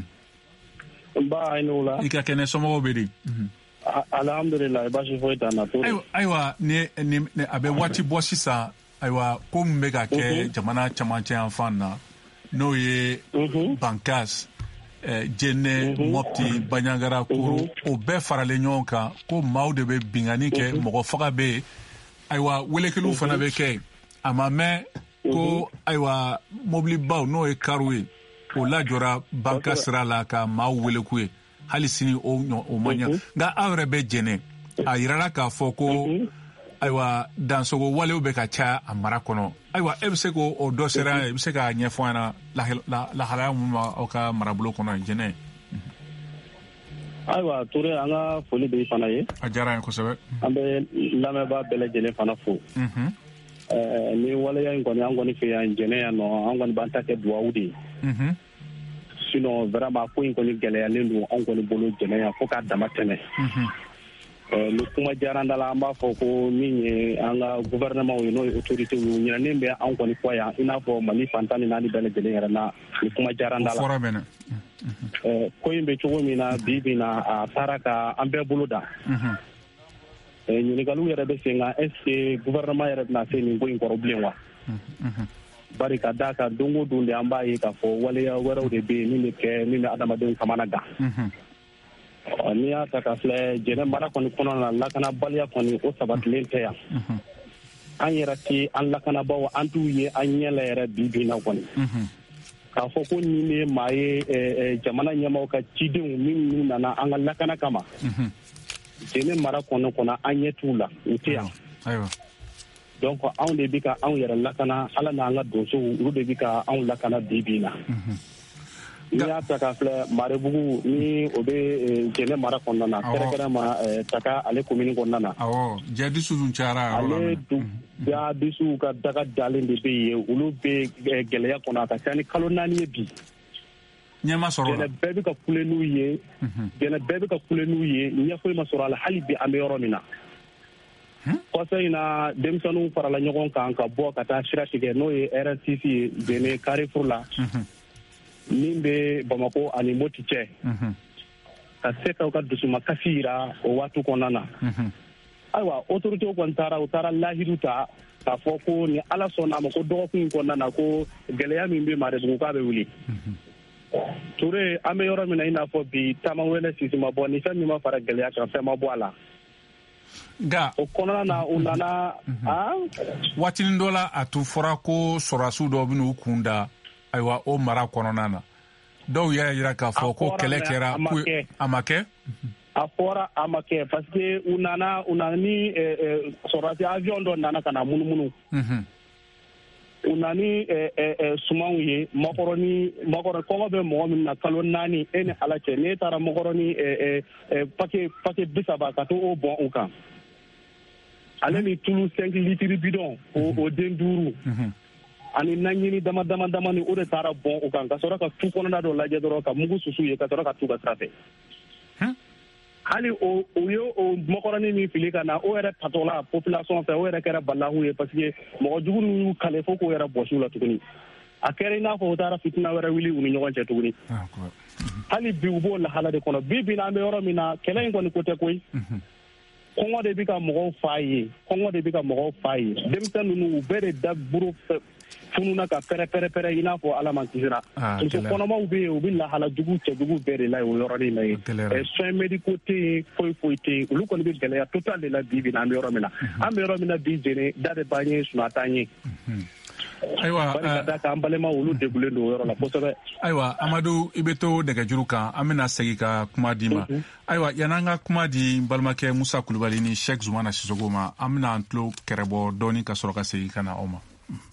J: ba inula
B: ika kene somo bedi
J: alhamdulillah ba shi foita na to
B: aywa aywa ne ne abe wati bosisa aywa ko mbega ke jamana chamanche fana no ye bankas jene mopti Bandiagara kuru o be farale nyonka ko maude be bingani ke mogo faga be aywa welekelu fana be ke amame ko aywa mobili baw no e karwe o la jora banka sira la ka ma welekue hali sini o o manya nga awre be jene ayira ka foko aywa dansogo wale be ka cha amara kono aywa ebse ko o dosera ebse ka nyefwana la la la hala mu o ka marabulo kono jene
J: aywa toure anga foli be fana ye
B: ajara ko sebe
J: ambe lame ba bele jene fana fo mhm eh ni wala ya ngoni angoni fe ya jene ya no angoni banta ke duaudi mhm sino vraiment ko ngoni gele ya lendu angoni bolo jene ya fo ka damatene mhm le kuma jaranda la amba fo ko ni anga gouvernement o no autorité o nyina nembe an ko ni koya ina fo mali fantani nani bele jele yara na le kuma jaranda la eh ko yimbe to mina bibina a saraka ambe buluda mhm eh ni galu yara be senga est ce gouvernement yara na se ni ngoy problem wa mhm barika daka dongo dunde amba yi ka fo wala ya waro de be ni ke ni adama den kamana ga mhm ni ya ta ka filɛ jɛnɛ mara kɔni kɔnɔ na lakana baliya kɔni o sabatilen tɛ yan an yɛrɛ ti an lakanabaw an t'u ye an ɲɛla yɛrɛ bi bi na kɔni k'a fɔ ko nin de maa ye jamana ɲɛmaw ka cidenw minnu nana an ka lakana kama jɛnɛ mara kɔnɔ kɔnɔ an ɲɛ t'u la u tɛ yan donc anw de bi ka anw yɛrɛ lakana ala n'an ka donsow olu de bi ka anw lakana bi bi na ni y'a ta ka filɛ Marebugu ni o bɛ jɛnɛ mara kɔnɔna na kɛrɛnkɛrɛn ma Taka ale commune kɔnɔna na
B: awɔ jadisu dun cayara
J: ale jadisu ka daga dalen de bɛ yen olu bɛ gɛlɛya kɔnɔ a ka ca ni kalo naani ye bi
B: ɲɛma sɔrɔ la
J: jɛnɛ bɛɛ bɛ ka kule n'u ye jɛnɛ bɛɛ bɛ ka kule n'u ye ɲɛfoyi ma sɔrɔ a la hali bi an bɛ yɔrɔ min na kɔsa in na denmisɛnninw farala ɲɔgɔn kan ka bɔ ka taa sira tigɛ n'o ye R S C C ye Bene Carrefour la min bɛ Bamako ani Moti cɛ ka se k'aw ka dusumakasi yira o waati kɔnɔna na ayiwa autorité kɔni taara u taara lahidu ta k'a fɔ ko ni ala sɔnna a ma ko dɔgɔkun in kɔnɔna na ko gɛlɛya min bɛ Marebugu k'a bɛ wuli Toure an bɛ yɔrɔ min na i n'a fɔ bi Taamawele Sisi ma bɔ ni fɛn min ma fara gɛlɛya kan fɛn ma bɔ a la
B: nka
J: o kɔnɔna na u nana
B: waatinin dɔ la a tun fɔra ko sɔrɔdasiw dɔw bɛ n'u kun da ayiwa o mara kɔnɔna na dɔw yɛrɛ yira k'a fɔ ko kɛlɛ kɛra a ma kɛ
J: a fɔra a ma kɛ parce que u nana u nana ni sɔrɔdasi avion dɔ nana ka na munumunu u nani sumanw ye makɔrɔni makɔrɔ kɔngɔ bɛ mɔgɔ min na kalo naani e ni ala cɛ n'e taara makɔrɔni pake pake bi saba ka to o bɔn u kan ale ni tulu cinq litiri bidon o den duuru ani naɲini dama dama dama ni o de taara bɔn u kan ka sɔrɔ ka tu kɔnɔna dɔ lajɛ dɔrɔn ka mugu susu ye ka sɔrɔ ka tu ka sira fɛ hali o ye o makɔrɔni min fili ka na o yɛrɛ tatɔla population fɛ o yɛrɛ kɛra balahu ye parce que mɔgɔ jugu ninnu y'u kale fo k'o yɛrɛ bɔsiw la tuguni a kɛra i n'a fɔ o taara fitina wɛrɛ wuli u ni ɲɔgɔn cɛ tuguni hali bi u b'o lahala de kɔnɔ bi bi na an bɛ yɔrɔ min na kɛlɛ in kɔni ko tɛ koyi kɔngɔ de bɛ ka mɔgɔw fa ye kɔngɔ de bɛ ka mɔgɔw fa ye denmisɛn ninnu u bɛɛ de da buru fununa ka pɛrɛ pɛrɛ pɛrɛ i n'a fɔ ala man kisira muso kɔnɔmaw bɛ yen u bɛ lahala jugu cɛ jugu bɛɛ de la o yɔrɔnin na ye soins médicaux tɛ yen foyi foyi tɛ yen olu kɔni bɛ gɛlɛya total de la bi bi na an bɛ yɔrɔ min na an bɛ yɔrɔ min na bi jɛnɛ da de b'an ye suna t'an ye
B: ayiwa
J: barika da k'an balima olu degulen don o yɔrɔ la kosɛbɛ
B: ayiwa Amadu i bɛ to nɛgɛjuru kan an bɛna segin ka kuma di ma ayiwa yan'an ka kuma di n balimakɛ Musa Kulubali ni Sheikh Zumana Sisoko ma an bɛna an tulo kɛrɛbɔ dɔɔni ka sɔrɔ ka segin ka na aw ma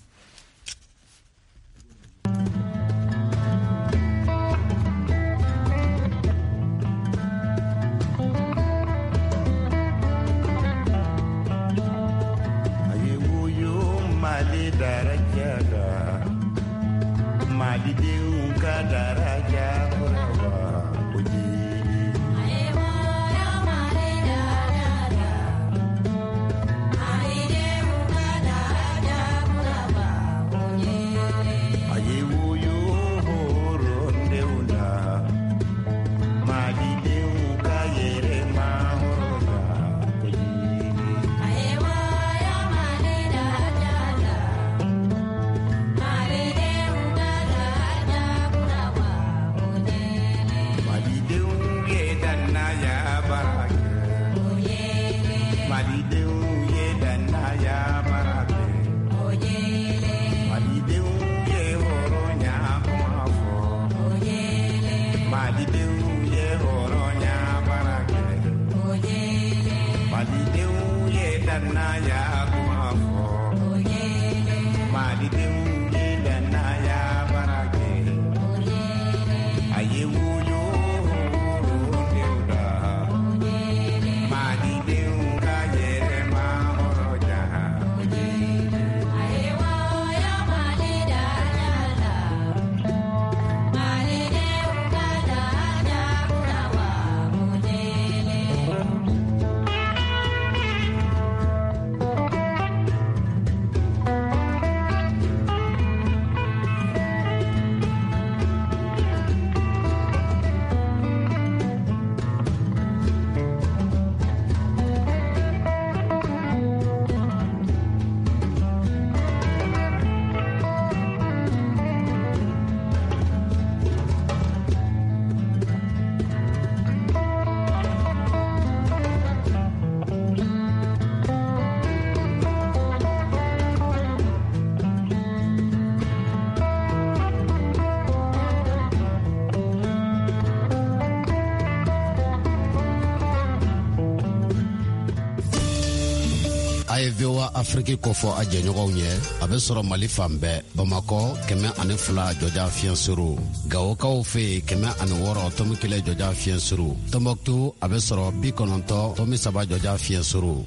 K: V O A Afrique kofɔ a jɛɲɔgɔnw ye a bɛ sɔrɔ Mali fan bɛɛ Bamakɔ kɛmɛ ani fila jɔja fiɲɛ suru Gawokaw fɛ kɛmɛ ani wɔɔrɔ tɔmi kelen jɔja fiɲɛ suru Tombouctou a bɛ sɔrɔ bi kɔnɔntɔn tɔmi saba jɔja fiɲɛ suru.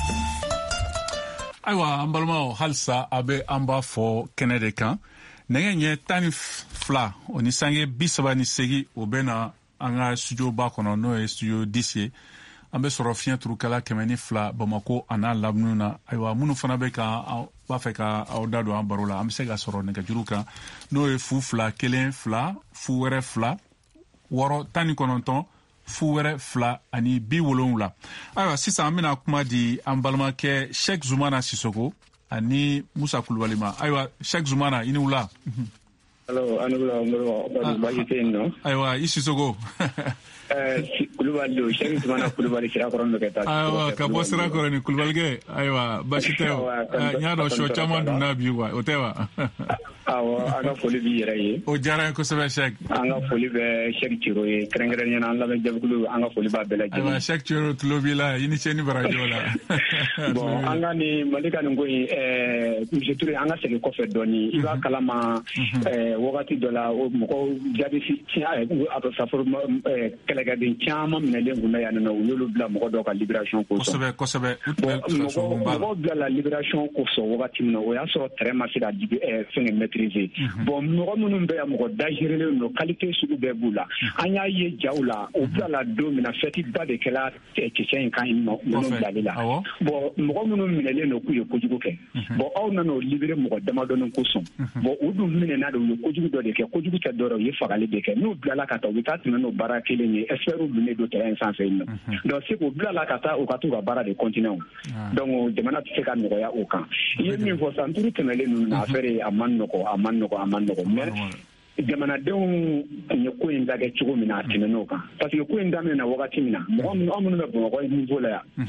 B: Ayiwa an balimaw halisa a bɛ an b'a fɔ kɛnɛ de kan nɛgɛ ɲɛ tan ni fila o ni sange bi saba ni segin o bɛ na an ka studio ba kɔnɔ n'o ye studio dix ye an bɛ sɔrɔ fiɲɛ turukala kɛmɛ ni fila Bamako a n'a lamini na ayiwa minnu fana bɛ ka b'a fɛ ka aw da don an baro la an bɛ se ka sɔrɔ nɛgɛjuru kan n'o ye fu fila kelen fila fu wɛrɛ fila wɔɔrɔ tan ni kɔnɔntɔn fu wɛrɛ fila ani bi wolonwula ayiwa sisan an bɛna kuma di an balimakɛ Sheikh Zumana Sisoko ani Musa Kulubali ma ayiwa Sheikh Zumana i ni wula.
F: Allo ani wula n balimakɛ baasi tɛ yen nɔ.
B: Ayiwa i Sisoko.
F: Kulubali don Sheikh Zumana Kulubali Sirakɔrɔ bɛ ka taa.
B: Ayiwa ka bɔ Sirakɔrɔ ni Kulubalikɛ ayiwa baasi tɛ o n y'a dɔn sɔ caman dunna bi wa o tɛ wa.
F: awɔ an ka foli b'i yɛrɛ ye.
B: O diyara n ye kosɛbɛ Sɛk.
F: An ka foli bɛ Sɛk Ciro ye kɛrɛnkɛrɛnnenya la an lamɛn jɛkulu an ka foli b'a bɛɛ lajɛlen.
B: Ayiwa Sɛk Ciro tulo b'i la i ni ce ni baraji la.
F: Bon an ka nin Mali ka nin ko in ɛɛ Monsieur Touré an ka segin kɔfɛ dɔɔni i b'a kalama ɛɛ wagati dɔ la mɔgɔw jadisi tiɲɛ a bɛ saforo kɛlɛkɛden caman minɛlen kun bɛ yan nɔ u y'olu bila mɔgɔ dɔw ka libération ko sɔn.
B: Kosɛbɛ kosɛbɛ.
F: Mɔgɔw bila libération ko sɔn wagati min na o y'a sɔrɔ terrain ma se ka fɛngɛ maîtriser. Bon mɔgɔ minnu bɛ yan mɔgɔ dagérelen don qualité sugu bɛɛ b'u la an y'a ye jaw la o bila la don min na fête ba de kɛla cɛcɛ in kan yen nɔ minnu bilali la bon mɔgɔ minnu minɛlen don k'u ye kojugu kɛ bon aw nana o libéré mɔgɔ damadɔnin ko sɔn bon u dun minɛna de u ye kojugu dɔ de kɛ kojugu tɛ dɔ wɛrɛ u ye fagali de kɛ n'u bilala ka taa u bɛ taa tɛmɛ n'o baara kelen ye experts binnen don terrain sanfɛ yen nɔ donc c'est que u bilala ka taa u ka t'u ka baara de continuer donc jamana tɛ se ka nɔgɔya o kan i ye min fɔ san duuru tɛmɛlen ninnu na affaire a man nɔgɔ a man nɔgɔ a man nɔgɔ mais jamanadenw ye ko in lagɛ cogo min na a tɛmɛn'o kan parce que ko in daminɛna wagati min na mɔgɔ minnu aw minnu bɛ Bamakɔ niveau la yan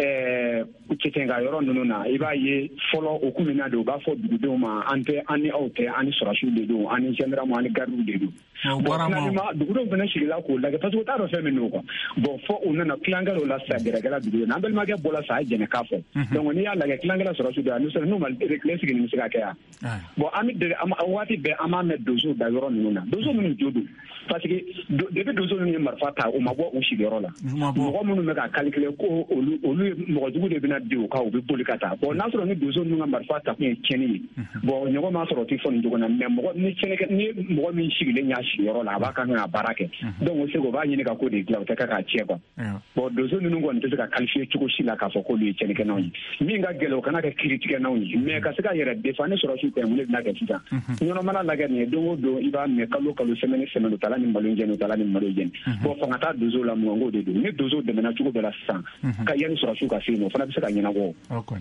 F: ɛɛ cɛncɛnka yɔrɔ ninnu na i b'a ye fɔlɔ o kun min na de u b'a fɔ dugudenw ma an tɛ an ni aw tɛ an ni sɔrɔsiw de don an ni gendarmes an ni gardiw de don bon finalement dugudenw fana sigila k'o lajɛ parce que u t'a dɔn fɛn min don quoi bon fɔ u nana kilankɛ o la sa gɛrɛgɛrɛ dugudenw na an balimakɛ bɔra sa a ye jɛnɛ k'a fɔ donc n'i y'a lajɛ kilankɛ sɔrɔsiw de n'u sera n'u ma tile sigi ni bɛ se ka kɛ yan bon an bɛ waati bɛɛ an b'a mɛn donsow da yɔrɔ ninnu na donso minnu jo don parce que depuis donso ninnu ye marifa ta u ma bɔ u sigiyɔrɔ la mɔgɔ minnu bɛ ka calculer ko olu olu mɔgɔ jugu de bɛna di u kan u bɛ boli ka taa bon n'a sɔrɔ ni donso ninnu ka marifa ta kun ye tiɲɛni ye bon ɲɔgɔn m'a sɔrɔ o tɛ fɔ nin cogo la mais mɔgɔ ni tiɲɛnikɛ ni mɔgɔ min sigilen y'a sigiyɔrɔ la a b'a kan ka baara kɛ donc o se o b'a ɲini ka ko de dilan o tɛ kɛ k'a tiɲɛ quoi bon donso ninnu kɔni tɛ se ka qualifier cogo si la k'a fɔ k'olu ye tiɲɛnikɛlaw ye min ka gɛlɛn o kana kɛ kiiritigɛlaw ye mais ka se ka yɛrɛ défendre ni sɔrɔsiw tɛ mun de bɛna kɛ sisan ɲɔnɔ mana lajɛ nin ye don o don i b'a mɛn kalo kalo semaine semaine tala ni malo jeni tala ni malo jeni bon fanga ta dozo la mu ngo de do ni dozo de mena cogo de la sisan ka yani sɔrɔsiw ka se yen o fana bɛ se ka ɲɛnabɔ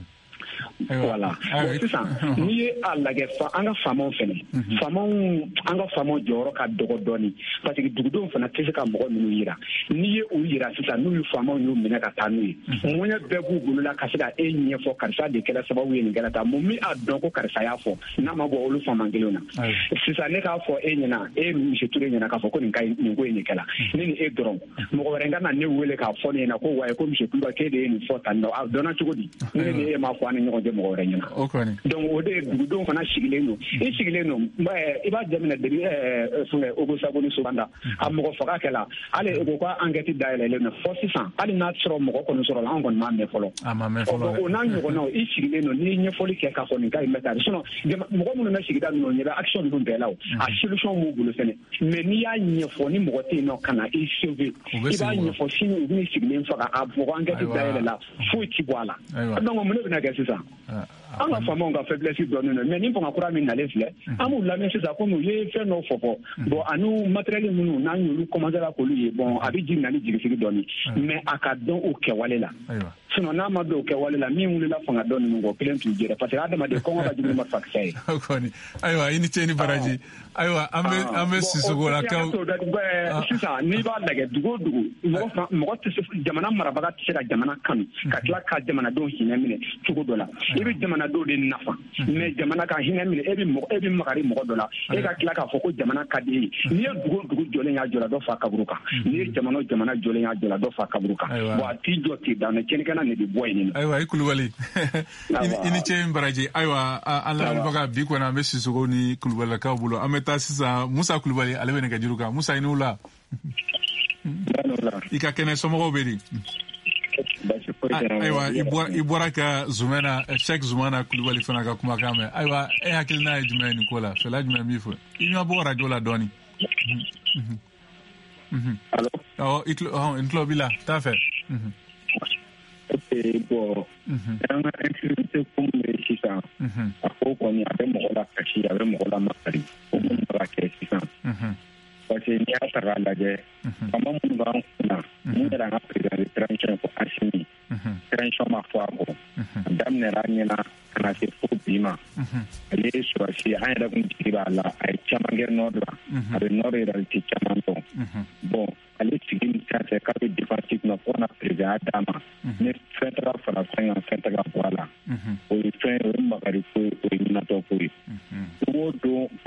F: voilà sisan n'i ye a lajɛ an ka faamaw fɛnɛ faamaw an ka faamaw jɔyɔrɔ ka dɔgɔ dɔɔni parce que dugudenw fana tɛ se ka mɔgɔ ninnu yira n'i ye u yira sisan n'u ye faamaw y'u minɛ ka taa n'u ye ŋɔɲɛ bɛɛ b'u bolo la ka se ka e ɲɛfɔ karisa de kɛra sababu ye nin kɛra tan mun min a dɔn ko karisa y'a fɔ n'a ma bɔ olu faama kelen na sisan ne k'a fɔ e ɲɛna e Monsieur Touré ɲɛna k'a fɔ ko nin ka nin ko in nin kɛla ne ni e dɔrɔn mɔgɔ wɛrɛ ka na ne wele k'a fɔ ne ɲɛna ko wayi ko Monsieur Touré k'e de ye nin fɔ tan nɔ a dɔnna cogo di ne ni e m'a fɔ an ni ɲɔgɔn cɛ mɔgɔ wɛrɛ ɲɛna donc o de ye dugudenw fana sigilen don i sigilen don i b'a jaminɛ depuis fɛngɛ Ogo Sabo ni Sobanda a mɔgɔ faga kɛla hali u ka enquête dayɛlɛlen don fɔ sisan hali n'a sɔrɔ mɔgɔ kɔni sɔrɔ la an kɔni m'a mɛn fɔlɔ o n'a ɲɔgɔnnaw i sigilen don n'i ye ɲɛfɔli kɛ k'a fɔ nin ka ɲi bɛ taa sinon mɔgɔ minnu bɛ sigida ninnu ɲɛ bɛ action ninnu bɛɛ la o a solution b'u bolo fɛnɛ mais n'i y'a ɲɛfɔ ni mɔgɔ tɛ yen nɔ ka na i sauver i b'a ɲɛfɔ sini u bɛ sigilen faga a mɔgɔ enquête dayɛlɛ la foyi ti bɔ a la donc mun de bɛna kɛ sisan an ka faamaw ka faiblesse dɔɔnin don mais ni fanga kura min nalen filɛ an b'u lamɛn sisan komi u ye fɛn dɔw fɔ fɔ bon ani matériel minnu n'an y'olu commencé la k'olu ye bon a bɛ jigin na ni jigisigi dɔɔnin mais a ka dɔn o kɛwale la sinon n'a ma dɔn o kɛwale la min wulila fanga dɔ ninnu kɔ kelen t'u jɛra parce que adamaden kɔngɔ ka jugu ni marifakisɛ ye.
B: ayiwa i ni ce ni baraji ayiwa an bɛ an bɛ sisigolakaw
F: sisan n'i b'a lajɛ dugu o dugu mɔgɔ mɔgɔ tɛ se jamana marabaga tɛ se ka jamana kanu ka tila ka jamanadenw hinɛ minɛ cogo dɔ la i bɛ jamanadenw de nafa mais jamana ka hinɛ minɛ e bɛ mɔgɔ e bɛ makari mɔgɔ dɔ la e ka tila k'a fɔ ko jamana ka di ye n'i ye dugu o dugu jɔlen y'a jɔ la dɔ fa kaburu kan n'i ye jamana o jamana jɔlen y'a jɔ la dɔ fa kaburu kan bon a t'i jɔ k'i dan cɛnnikɛla ne de bɔ yen nɔ.
B: ayiwa i Kulubali i ni ce baraji ayiwa an lamɛnbaga bi kɔni an bɛ Sisoko ni Kulubalilakaw bolo an bɛ taa sisan Musa Kulubali ale bɛ nɛgɛjuru kan Musa i n'u la i ka kɛnɛ somɔgɔw bɛ di. ayiwa i bɔra ka Zumana Sɛk Zumana Kulubali fana ka kumakan mɛn ayiwa e hakilina ye jumɛn ye nin ko la fɛla jumɛn b'i fɔ i ɲɛ bɔ radio la dɔɔni. awɔ i tulo b'i la taa fɛ.
F: ok bon an ka insécurité ko min bɛ sisan a ko kɔni a bɛ mɔgɔ la kasi a bɛ mɔgɔ la makari o mun bɛ ka kɛ sisan parce que n'i y'a ta k'a lajɛ faama minnu b'an kunna mun yɛrɛ an ka président de transition ko Asimi transition ma fɔ a kɔ a daminɛra ɲɛna ka na se fo bi ma ale ye sɔrɔsi an yɛrɛ kun jigi b'a la a ye caman kɛ nord la a bɛ nord réalité caman dɔn bon ale sigi min fɛn fɛn k'a bɛ défensif na fo na président d'a ma ni fɛn taga fara fɛn kan fɛn taga bɔ a la o ye fɛn o ye makari ko ye o ye ɲɛnatɔ ko ye don o don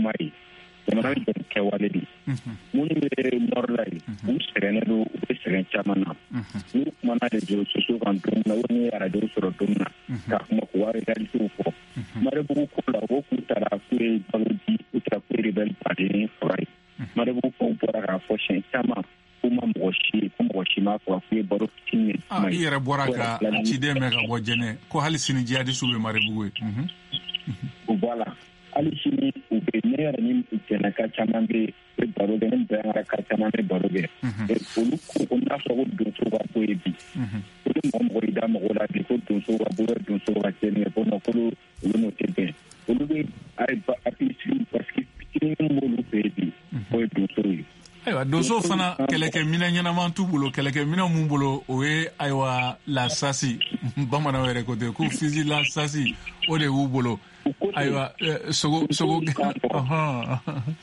F: kuma ye jamana bɛ jɛn kɛwale de minnu bɛ nɔri la ye u sɛgɛnnen don u bɛ sɛgɛn caman na n'u kumana réseaux sociaux kan don min na ou ni radio sɔrɔ don min na ka kuma k'u ka réalités fɔ Marebugu ko la o k'u taara k'u ye balo di u taara k'u ye rebelle baden faga ye Marebugu ko bɔra k'a fɔ siɲɛ caman k'u ma mɔgɔ si ye ko mɔgɔ si m'a fɔ k'u ye baro fitinin ye
B: ah i yɛrɛ bɔra ka ciden mɛn ka bɔ jɛnɛ ko hali sini jihadistes bɛ Marebugu ye
F: voilà hali sini u bɛ ne yɛrɛ ni jɛnɛka caman bɛ baro kɛ ni bɛnkara caman bɛ baro kɛ olu ko ko n'a fɔ ko donso ka ko ye bi olu mɔgɔ mɔgɔ y'i da mɔgɔw la bi ko donso ka bolo donso ka tiɲɛni ye ko non ko olu n'o tɛ bɛn olu bɛ hakili sigi parce que fitinin b'olu fɛ yen bi o ye donso ye.
B: Ayiwa donso fana kɛlɛkɛminɛ ɲɛnaman t'u bolo kɛlɛkɛminɛ mun bolo o ye ayiwa la sasi bamananw yɛrɛ ko ten ko fusil la sasi o de y'u bolo ayiwa sogo sogo ɔhɔn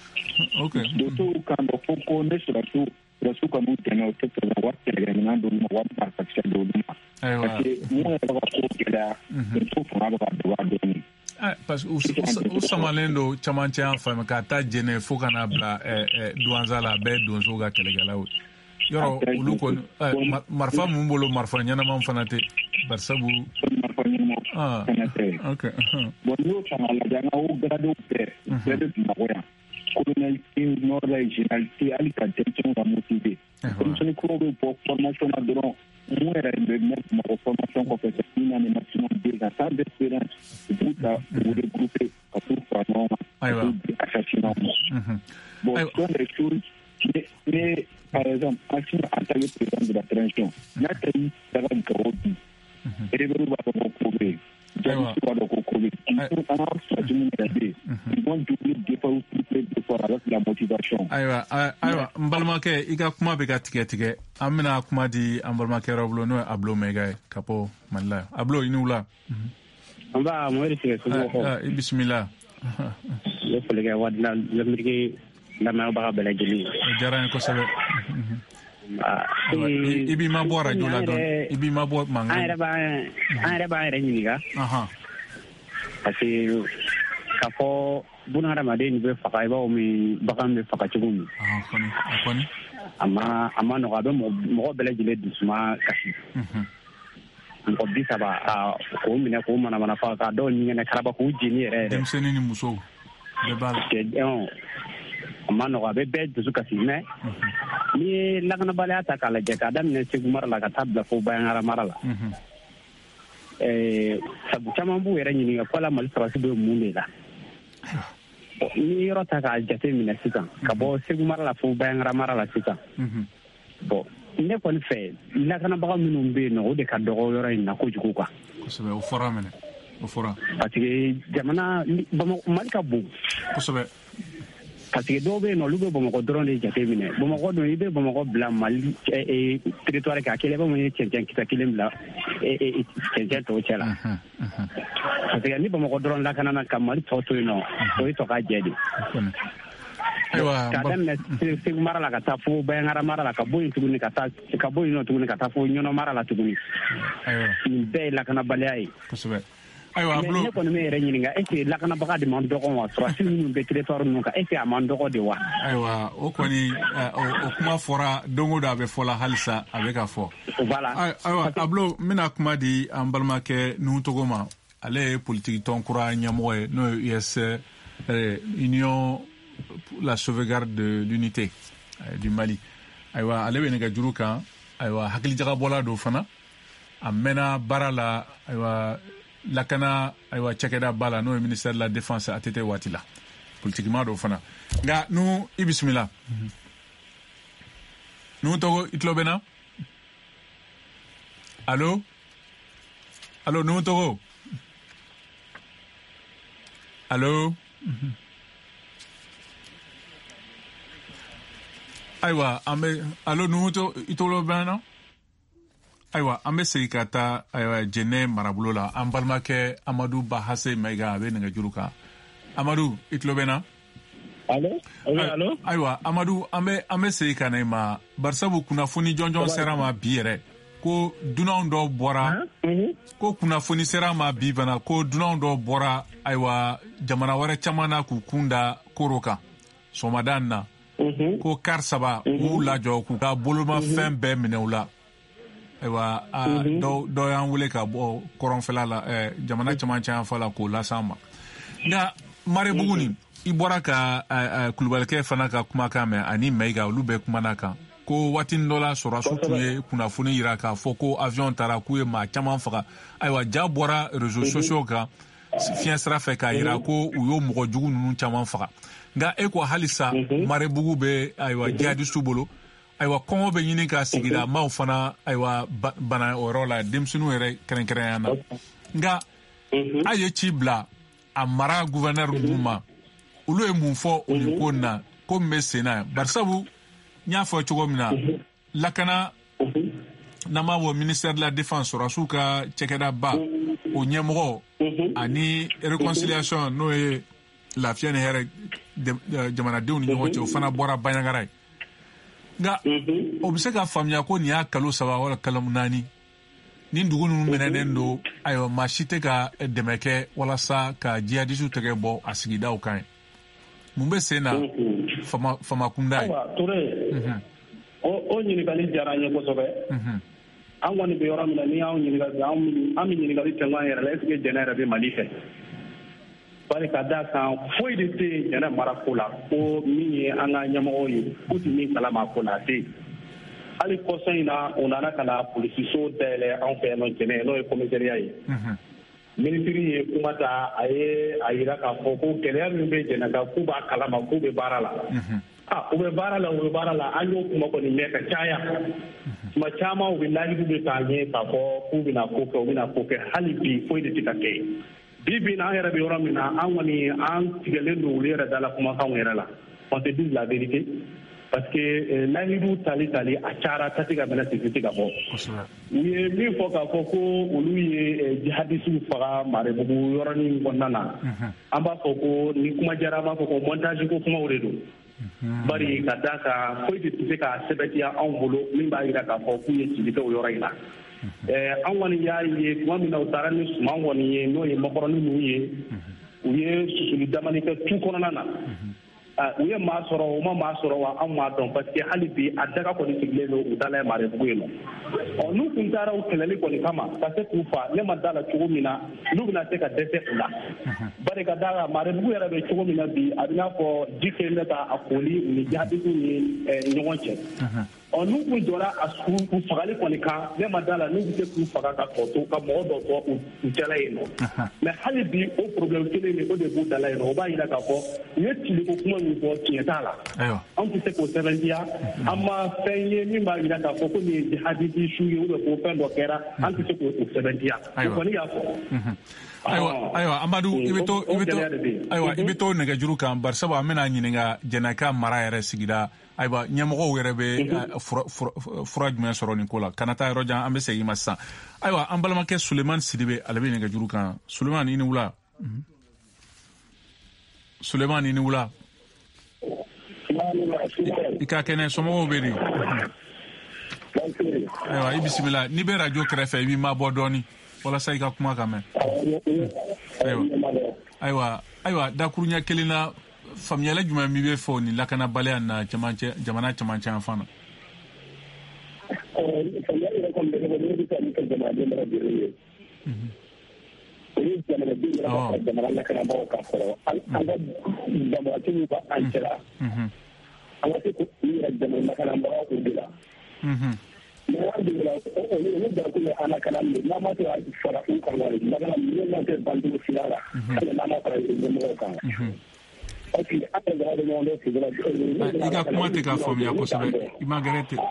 B: ok
F: donsow kan dɔ fo ko ne sɔrɔsiw sɔrɔsiw ka n'u dɛmɛ o tɛ fɛ ka wari kɛlɛkɛminɛn d'olu ma wari marifakisɛ d'olu ma parce que mun yɛrɛ ka ko gɛlɛya donsow fanga bɛ ka dɔgɔya dɔɔnin.
B: parce que u samalen don camancɛ an fɛ ka taa jɛnɛ fo ka n'a bila duwanza la a bɛɛ ye donsow ka kɛlɛkɛlaw yɔrɔ olu kɔni marifa mun bolo marifa ɲɛnaman fana tɛ bari sabu
F: marifa ɲɛnaman fana tɛ bon n'i y'o ta k'a lajɛ an ka o garadew bɛɛ bɛɛ bɛ Bamakɔ yan colonalité nord la généralité hali ka denmisɛnninw ka motiver denmisɛnnin kuraw bɛ bɔ formation na dɔrɔn mun yɛrɛ bɛ mɛn Bamakɔ formation kɔfɛ c'est une année maximum deux ans sans espérance u b'u ta u regrouper ka t'u fara ɲɔgɔn kan ka t'u di assassinat ma bon ce sont des choses ne par exemple Assimi en tant que président de la transition n'a tɛ yi daga Gawo bi rebelle b'a dɔn ko ko bɛ yen jadis b'a dɔn ko ko bɛ yen an ka sɔrɔsi minnu yɛrɛ bɛ yen ils vont doubler d'efforts ou tripler d'efforts avec la motivation.
B: ayiwa ayiwa n balimakɛ i ka kuma bɛ ka tigɛ tigɛ an bɛna kuma di an balimakɛ yɔrɔ bolo n'o ye Ablo Maiga ye ka bɔ Mali la Ablo i ni wula.
L: an b'a Mohamed Sege Sogo fɔ
B: i bisimila.
L: n bɛ foli kɛ waati la lamɛnnikɛ lamɛnbaga bɛɛ lajɛlen.
B: o diyara n ye kosɛbɛ. i b'i ma bɔ radio la dɔn i b'i ma bɔ mankan.
L: an yɛrɛ b'an an yɛrɛ b'an yɛrɛ ɲininka. parce que k'a fɔ bunahadamaden bɛ faga i b'a min bagan bɛ faga cogo min. a ma a ma nɔgɔ a bɛ mɔgɔ bɛɛ lajɛlen dusuma kasi. mɔgɔ bi saba k'o minɛ k'o manamana faga k'a dɔw ɲɛgɛnɛ karaba k'u jeni yɛrɛ yɛrɛ.
B: denmisɛnnin ni musow bɛɛ b'a la.
L: a ma nɔgɔ a bɛ bɛɛ dusu kasi mɛ n'i ye lakanabaliya ta k'a lajɛ k'a daminɛ Segu mara la ka taa bila fo Bayaŋara mara la sabu caman b'u yɛrɛ ɲininka ko ala Mali sɔrɔsi bɛ mun de la n'i yɔrɔ ta k'a jate minɛ sisan ka bɔ Segu mara la fo Bayaŋara mara la sisan bon ne kɔni fɛ lakanabaga minnu bɛ yen nɔ o de ka dɔgɔ yɔrɔ in na kojugu quoi.
B: kosɛbɛ o fɔra minɛ o fɔra.
L: parce que jamana Mali ka bon.
B: kosɛbɛ.
L: parce que dɔw bɛ yen nɔ olu bɛ Bamakɔ dɔrɔn de jate minɛ Bamakɔ don i bɛ Bamakɔ bila Mali territoire kan a kɛlen bɛ mun ye cɛncɛn kisɛ kelen bila cɛncɛn tɔw cɛ la parce que ni Bamakɔ dɔrɔn lakanana ka Mali tɔ to yen nɔ o ye tɔ ka jɛ de. k'a daminɛ Segu mara la ka taa fo Bayaŋara mara la ka bɔ yen tuguni ka taa ka bɔ yen nɔ tuguni ka taa fo Ɲɔnɔ mara la tuguni nin bɛɛ ye lakanabaliya ye.
B: kosɛbɛ.
L: ayiwa Ablo ne kɔni bɛ yɛrɛ ɲininka est ce que lakanabaga de man dɔgɔ wa sɔrɔsi minnu bɛ territoire ninnu kan est ce que a man dɔgɔ de wa.
B: ayiwa o kɔni o kuma fɔra don o don a bɛ fɔ la halisa a bɛ ka fɔ.
L: voilà
B: ayiwa Ablo n bɛna kuma di an balimakɛ Nuhutogo ma ale ye politiki tɔn kura ɲɛmɔgɔ ye n'o ye U S Union pour la sauvegarde de l'unité du Mali ayiwa ale bɛ nɛgɛjuru kan ayiwa hakilijagabɔla don fana a mɛnna baara la ayiwa lakana ayiwa cakɛda ba la n'o ye ministère de la défense a tɛ tɛ waati la politiquement dɔ fana nka nu i bisimila Nuhutogo i tulo bɛ na allo allo Nuhutogo allo ayiwa an bɛ allo Nuhutogo i tulo bɛ na ayiwa an bɛ segin ka taa ayiwa jɛnɛ marabolo la an balimakɛ Amadu Bahase Maiga a bɛ nɛgɛjuru kan Amadu i tulo bɛ na.
J: allo allo
B: ayiwa Amadu an bɛ an bɛ segin ka na i ma barisabu kunnafoni jɔnjɔn sera ma bi yɛrɛ ko dunanw dɔw bɔra ko kunnafoni sera ma bi fana ko dunanw dɔw bɔra ayiwa jamana wɛrɛ caman na k'u kun da koroka somadan na ko kar saba u lajɔ k'u ka bolomafɛn bɛɛ minɛ u la ayiwa dɔ y'an wele ka bɔ kɔrɔnfɛla la jamana camancɛ yan fa la k'o las'an ma nka Marebugu ni i bɔra ka Kulubalikɛ fana ka kumakan mɛn ani Mayiga olu bɛɛ kumana kan ko waati dɔ la sɔrɔdasiw tun ye kunnafoni yira k'a fɔ ko avion taara k'u ye maa caman faga ayiwa ja bɔra réseaux sociaux kan fiɲɛ sira fɛ k'a yira ko u y'o mɔgɔ jugu ninnu caman faga nka e ko halisa Marebugu bɛ ayiwa jihadistes bolo ayiwa kɔngɔ bɛ ɲini ka sigida maaw fana ayiwa bana o yɔrɔ la denmisɛnninw yɛrɛ kɛrɛnkɛrɛnya na nka a ye ci bila a mara gouverneur ninnu ma olu ye mun fɔ o nin ko in na ko min bɛ sen na barisabu n y'a fɔ cogo min na lakana n'an b'a fɔ ministère de la défense sɔrɔdasiw ka cɛkɛda ba o ɲɛmɔgɔ ani réconciliation n'o ye lafiya ni hɛrɛ jamanadenw ni ɲɔgɔn cɛ o fana bɔra Bandiagara ye nka o bɛ se ka faamuya ko nin y'a kalo saba wala kalo naani nin dugu ninnu minɛnen don ayiwa maa si tɛ ka dɛmɛ kɛ walasa ka jihadistes tɛgɛ bɔ a sigidaw kan ye mun bɛ sen na fama kunda ye.
J: Ture o ɲininkali diyara n ye kosɛbɛ an kɔni bɛ yɔrɔ min na ni y'anw ɲininkali an bɛ ɲininkali tɛŋɔ an yɛrɛ la est ce que jɛnɛ yɛrɛ bɛ Mali fɛ bari ka da kan foyi de tɛ jɛnɛ marako la ko min ye an ka ɲɛmɔgɔw ye k'u tɛ min kalama ko na tɛ hali kɔsɔn in na u nana ka na polisiso dayɛlɛ anw fɛ yan nɔ jɛnɛ n'o ye commissariat ye minisiri ye kuma ta a ye a yira k'a fɔ ko gɛlɛya min bɛ jɛnɛ kan k'u b'a kalama k'u bɛ baara la ah u bɛ baara la u bɛ baara la an y'o kuma kɔni mɛn ka caya tuma caman u bɛ layidu bɛ k'a ɲɛ k'a fɔ k'u bɛna ko kɛ u bɛna ko kɛ hali bi foyi de tɛ ka kɛ bi bi na an yɛrɛ bɛ yɔrɔ min na an kɔni an tigɛlen don olu yɛrɛ da la kumakanw yɛrɛ la on se dit la vérité parce que layidu tali tali a cayara tati ka bɛnɛ sécurité ka bɔ u ye min fɔ k'a fɔ ko olu ye jihadistes faga Marebugu yɔrɔnin kɔnɔna na an b'a fɔ ko ni kuma diyara an b'a fɔ ko montage ko kumaw de don bari ka da kan foyi de tɛ se ka sɛbɛntiya anw bolo min b'a jira k'a fɔ k'u ye ci kɛ o yɔrɔ in na an kɔni y'a ye tuma min na u taara ni suman kɔni ye n'o ye makɔrɔni ninnu ye u ye susuli damani kɛ tu kɔnɔna na u ye maa sɔrɔ u ma maa sɔrɔ wa an m'a dɔn parce que hali bi a daga kɔni sigilen don u dala ye Marebugu yen nɔ ɔ n'u tun taara u kɛlɛli kɔni kama ka se k'u fa ne ma da la cogo min na n'u bɛna se ka dɛsɛ u la bari ka da kan Marebugu yɛrɛ bɛ cogo min na bi a bɛ n'a fɔ ji kelen bɛ ka a koli u ni jihadistes ni ɲɔgɔn cɛ ɔ n'u kun jɔra a u fagali kɔni kan ne ma da la n'u bɛ se k'u faga ka tɔ to ka mɔgɔ dɔ tɔ u jala yen nɔ mais hali bi o problème kelen de o de b'u dala yen nɔ o b'a jira k'a fɔ u ye tiliko kuma min fɔ tiɲɛ t'a la an tɛ se k'o sɛbɛntiya an ma fɛn ye min b'a jira k'a fɔ ko nin ye jihadiste su ye ou bien ko fɛn dɔ kɛra an tɛ se k'o sɛbɛntiya o kɔni y'a fɔ.
B: ayiwa ayiwa Amadu i bɛ to i bɛ to ayiwa i bɛ to nɛgɛjuru kan bari sabu an bɛna ɲininka Jɛnɛka mara yɛrɛ sigida ayiwa ɲɛmɔgɔw yɛrɛ bɛ fura jumɛn sɔrɔ nin ko la kana taa yɔrɔ jan an bɛ segin ma sisan ayiwa an balimakɛ Sulemani Sidibe ale bɛ nɛgɛjuru kan Sulemani i ni wula Sulemani i ni wula i ka kɛnɛ somɔgɔw bɛ di ayiwa i bisimila n'i bɛ radio kɛrɛfɛ i b'i mabɔ dɔɔni walasa i ka kuma ka mɛn ayiwa ayiwa ayiwa dakuru ɲɛ kelen na faamuyali jumɛn min bɛ fɔ nin lakanabaliya na jamana cɛmancɛ yan fan na.
M: faamuyali yɛrɛ kɔni bɛ ne bolo ne bɛ taa ni ka jamanaden bɛɛ lajɛlen ye. o ye jamanaden yɛrɛ ka jamana lakanabagaw ka sɔrɔ an ka jamanatigiw ka an cɛla. an ka se k'u yɛrɛ jamana lakanabagaw o de la. mais alhamdulilah olu darako ye an lakana min ye n'an ma se ka fara u kan wari lakana min n'o ma kɛ banjugu sira la hali n'an ma fara ɲɛmɔgɔw kan.
B: i ka kuma tɛ ka faamuya kosɛbɛ i ma gɛrɛ ten.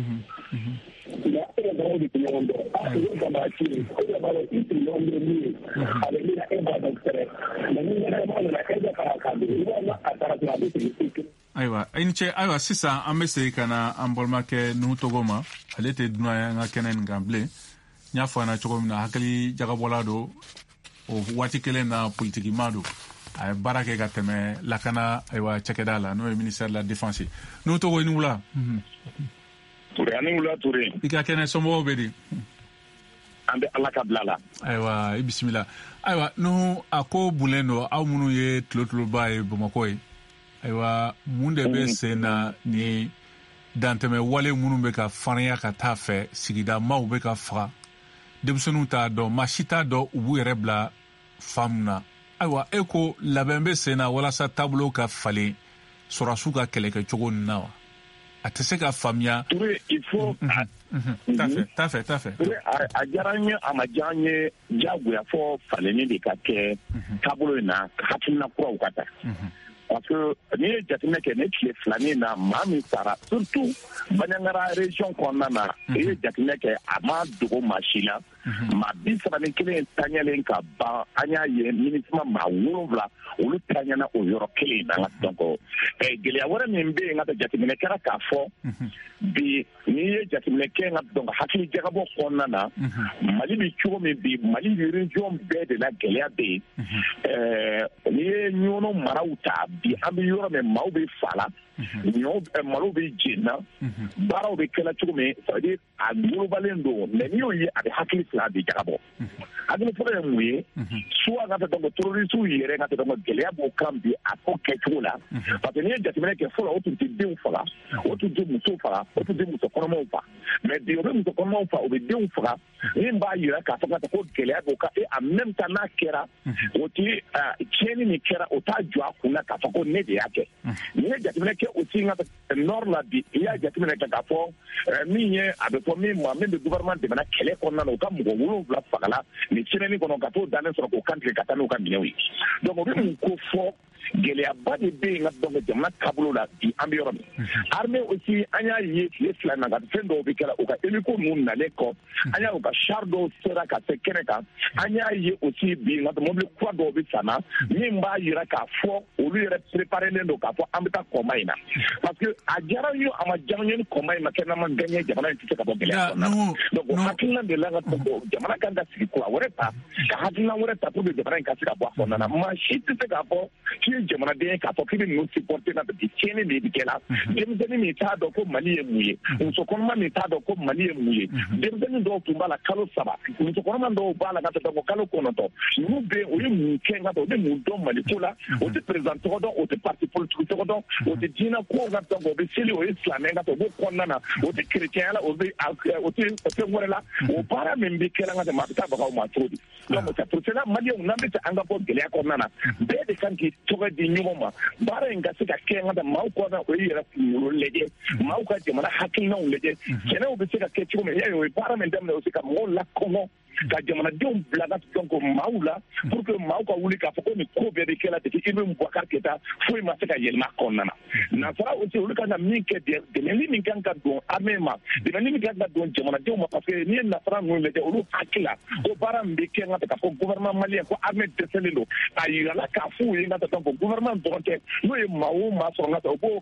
B: ayiwa i ni ce ayiwa sisan an bɛ segin ka na an balimakɛ Nuhu Togo ma ale tɛ dunan ye an ka kɛnɛ nin kan bilen n y'a fɔ a ɲɛna cogo min na hakili jagabɔla don o waati kelen na politikima don a ye baara kɛ ka tɛmɛ lakana ayiwa cɛkɛda la n'o ye ministère de la défense ye Nuhu Togo i ni wula.
H: Ture ani wula Ture.
B: i ka kɛnɛ somɔgɔw bɛ di.
H: an bɛ ala ka bila la.
B: ayiwa i bisimila ayiwa Nuhu a ko bunnen don aw minnu ye tulo tuloba ye Bamakɔ ye ayiwa mun de bɛ sen na ni dantɛmɛ wale minnu bɛ ka farinya ka taa fɛ sigida maaw bɛ ka faga denmisɛnninw t'a dɔn maa si t'a dɔn u b'u yɛrɛ bila faamu na ayiwa e ko labɛn bɛ sen na walasa taabolo ka falen sɔrɔsiw ka kɛlɛkɛcogo ninnu na wa a tɛ se ka faamuya.
N: il faut
B: t'a fɛ t'a fɛ t'a fɛ
N: a diyara n ye a ma diya n ye diyagoya fɔ falenni de ka kɛ taabolo in na hakilina kuraw ka ta parce que n'i ye jateminɛ kɛ ne tile filanin na maa min sara surtout Bandiagara région kɔnɔna na i ye jateminɛ kɛ a ma dogo maa si la maa bi saba ni kelen taɲalen ka ban an y'a ye minimum maa wolonwula olu taɲana o yɔrɔ kelen na donc gɛlɛya wɛrɛ min bɛ yen ka jateminɛ kɛra k'a fɔ bi n'i ye jateminɛ kɛ ka donc hakili jagabɔ kɔnɔna na Mali bɛ cogo min bi Mali région bɛɛ de la gɛlɛya bɛ yen n'i ye ɲɔnɔ maraw ta bi an bɛ yɔrɔ min maaw bɛ fa la ɲɔ malo bɛ jenna baaraw bɛ kɛla cogo min ça veut dire a globalen don mais n'i y'o ye a bɛ hakili fila de jagabɔ hakili fɔlɔ ye mun ye soit ka taa donc terroristes yɛrɛ ka taa donc gɛlɛya b'o kan bi a ko kɛcogo la parce que n'i ye jateminɛ kɛ fɔlɔ o tun tɛ denw faga o tun tɛ musow faga o tun tɛ muso kɔnɔmaw faga mais bi o bɛ muso kɔnɔmaw faga o bɛ denw faga min b'a yira k'a fɔ ka taa ko gɛlɛya b'o kan et en même temps n'a kɛra o tɛ tiɲɛni min kɛra o t'a jɔ a kun na k'a fɔ ko ne de y'a kɛ n'i ye jateminɛ kɛ aussi ka nord la bi i y'a jateminɛ kɛ k'a fɔ min ye a bɛ fɔ min ma min bɛ gouvernement dɛmɛna kɛlɛ kɔnɔna na o ka mɔgɔ wolonwula fagala nin semaine kɔnɔ ka t'o dannen sɔrɔ k'o kantigɛ ka taa n'u ka minɛnw ye donc o bɛ mun ko fɔ gɛlɛyaba de bɛ yen ka donc jamana taabolo la bi an bɛ yɔrɔ min armée aussi an y'a ye tile fila na ka fɛn dɔw bɛ kɛra u ka hélico ninnu nalen kɔ an y'a u ka char dɔw sera ka se kɛnɛ kan an y'a ye aussi bi nka mobili kura dɔw bɛ san na min b'a yira k'a fɔ olu yɛrɛ préparelen don k'a fɔ an bɛ taa kɔma in na parce que a diyara n ye a ma diya n ye ni kɔma in ma kɛ n'an ma gagné jamana in tɛ se ka bɔ gɛlɛya kɔnɔna na donc o hakilina de la ka jamana kan ka sigi kura wɛrɛ ta ka hakilina wɛrɛ ta pour que jamana in ka se ka bɔ a kɔnɔna na maa si tɛ se k'a fɔ k'i ye jamanaden k'a fɔ k'i bɛ ninnu supporter na bi tiɲɛni de bɛ kɛ la denmisɛnnin min t'a dɔn ko Mali ye mun ye muso kɔnɔma min t'a dɔn ko Mali ye mun ye denmisɛnnin dɔw tun b'a la kalo saba muso kɔnɔma dɔw b'a la ka taa fɔ kalo kɔnɔntɔn ninnu bɛ o ye mun kɛ ka o bɛ mun dɔn Mali ko la o tɛ président tɔgɔ dɔn o tɛ parti politique tɔgɔ dɔn o tɛ diinɛ ko ka dɔn o bɛ seli o ye silamɛ ka o b'o kɔnɔna na o tɛ chrétien la o bɛ o tɛ fɛn wɛrɛ la o baara min bɛ kɛra ka tɛmɛ a bɛ taa bagaw ma cogo di donc c'est pour cela Maliens n'an bɛ se an ka bɔ gɛlɛya kɔnɔna na bɛɛ de kan k'i tɔgɔ di ɲɔgɔn ma baara in ka se ka kɛ ka maaw kɔnɔ o ye yɛrɛ kunkolo lajɛ maaw ka jamana hakilinaw lajɛ kɛnɛw bɛ se ka kɛ cogo min o ye baara min daminɛ o se ka mɔgɔw lakɔngɔ ka jamanadenw bila ka donc maaw la pour que maaw ka wuli k'a fɔ ko nin ko bɛɛ de kɛla depuis Ibrahim Boubacar Keïta foyi ma se ka yɛlɛma kɔnɔna na nansara aussi olu kan ka min kɛ dɛmɛni min kan ka don armée ma dɛmɛni min kan ka don jamanadenw ma parce que n'i ye nansara ninnu lajɛ olu hakili la ko baara min bɛ kɛ ka k'a fɔ gouvernement malien ko armée dɛsɛlen don a yirala k'a fɔ u ye ka donc gouvernement dɔrɔn tɛ n'o ye maa o maa sɔrɔ ka taa o b'o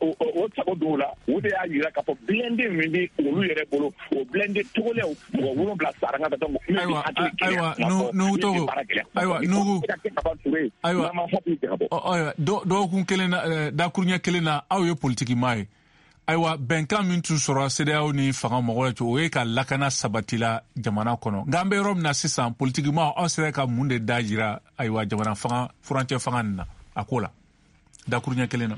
N: o sago don o la o de y'a yira k'a fɔ blindé min bɛ olu yɛrɛ bolo o blindé togolɛw mɔgɔ wolonwula sara ka donc
B: ayiwa ayiwa nugu togo ayiwa nugu ayiwa ayiwa dɔgɔkun kelen na dakuruɲɛ kelen na aw ye politiki maa ye ayiwa bɛnkan min tun sɔrɔ C E D E A O ni fanga mɔgɔw la o ye ka lakana sabatila jamana kɔnɔ nka an bɛ yɔrɔ min na sisan politiki maa aw sera ka mun de da jira ayiwa jamana fanga furancɛ fanga nin na a ko la dakuruɲɛ kelen na.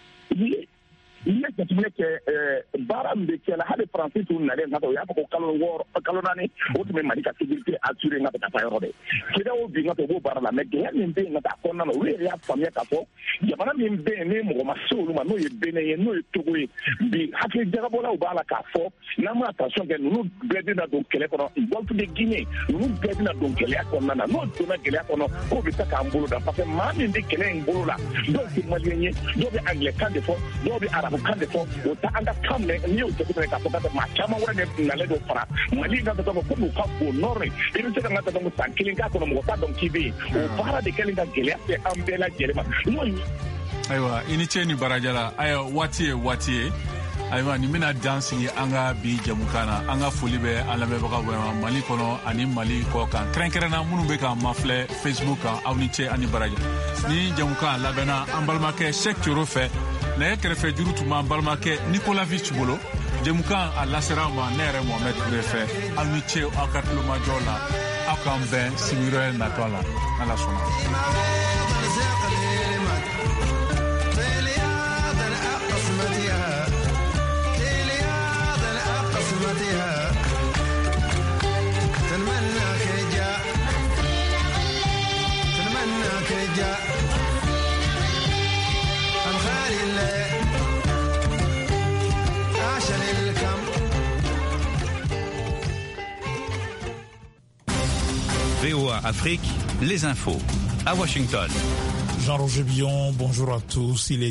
N: N'i ye jateminɛ kɛ baara min bɛ kɛ la hali Faransi tun nalen ka taa o y'a fɔ ko kalo wɔɔrɔ kalo naani o tun bɛ Mali ka sécurité assuré ka taa yɔrɔ dɛ C E D E A O bi ka taa o b'o baara la mais gɛlɛya min bɛ yen ka taa kɔnɔna na olu yɛrɛ y'a faamuya k'a fɔ jamana min bɛ yen ni mɔgɔ ma se olu ma n'o ye Benin ye n'o ye Togo ye bi hakili jagabɔlaw b'a la k'a fɔ n'an ma attention kɛ ninnu bɛɛ bɛna don kɛlɛ kɔnɔ Golfe de Guinée ninnu bɛɛ bɛna don gɛlɛya kɔnɔna na n'o donna gɛlɛya kɔnɔ k'o bɛ se k'an bolo da parce que maa min bɛ kɛlɛ in bolo la dɔw tɛ Malien ye dɔw bɛ anglais kan de fɔ dɔw bɛ arabu kan de fɔ ta an ka kan mɛn n'i y'o jateminɛ k'a fɔ ka maa caman wɛrɛ de nalen dɔ fara Mali ka taa ko n'u ka bon nord i bɛ se ka n ka taa san kelen k'a kɔnɔ mɔgɔ t'a dɔn k'i bɛ yen o baara de kɛlen ka gɛlɛya se an bɛɛ lajɛlen ma n'o
B: ayiwa i ni ce ni baraja la ayiwa waati ye waati ye ayiwa nin bɛna dan sigi an ka bi jamukan na an ka foli bɛ an lamɛnbagaw bɛɛ Mali kɔnɔ ani Mali kɔ kan kɛrɛnkɛrɛnna minnu bɛ k'an mafilɛ Facebook kan aw ni ce ani baraja ni jamukan labɛnna an balimakɛ Sɛk Coro fɛ nɛgɛ kɛrɛfɛ juru tun b'an balimakɛ Nikolavic bolo jamukan a lasera ma ne yɛrɛ Mohamed Ture fɛ aw ni ce aw ka tulomajɔ la aw k'an bɛn sigi wɛrɛ natɔ la n'Ala sɔnna.
O: Afrique, les infos à Washington.
P: Jean-Roger Billon, bonjour à tous. Il est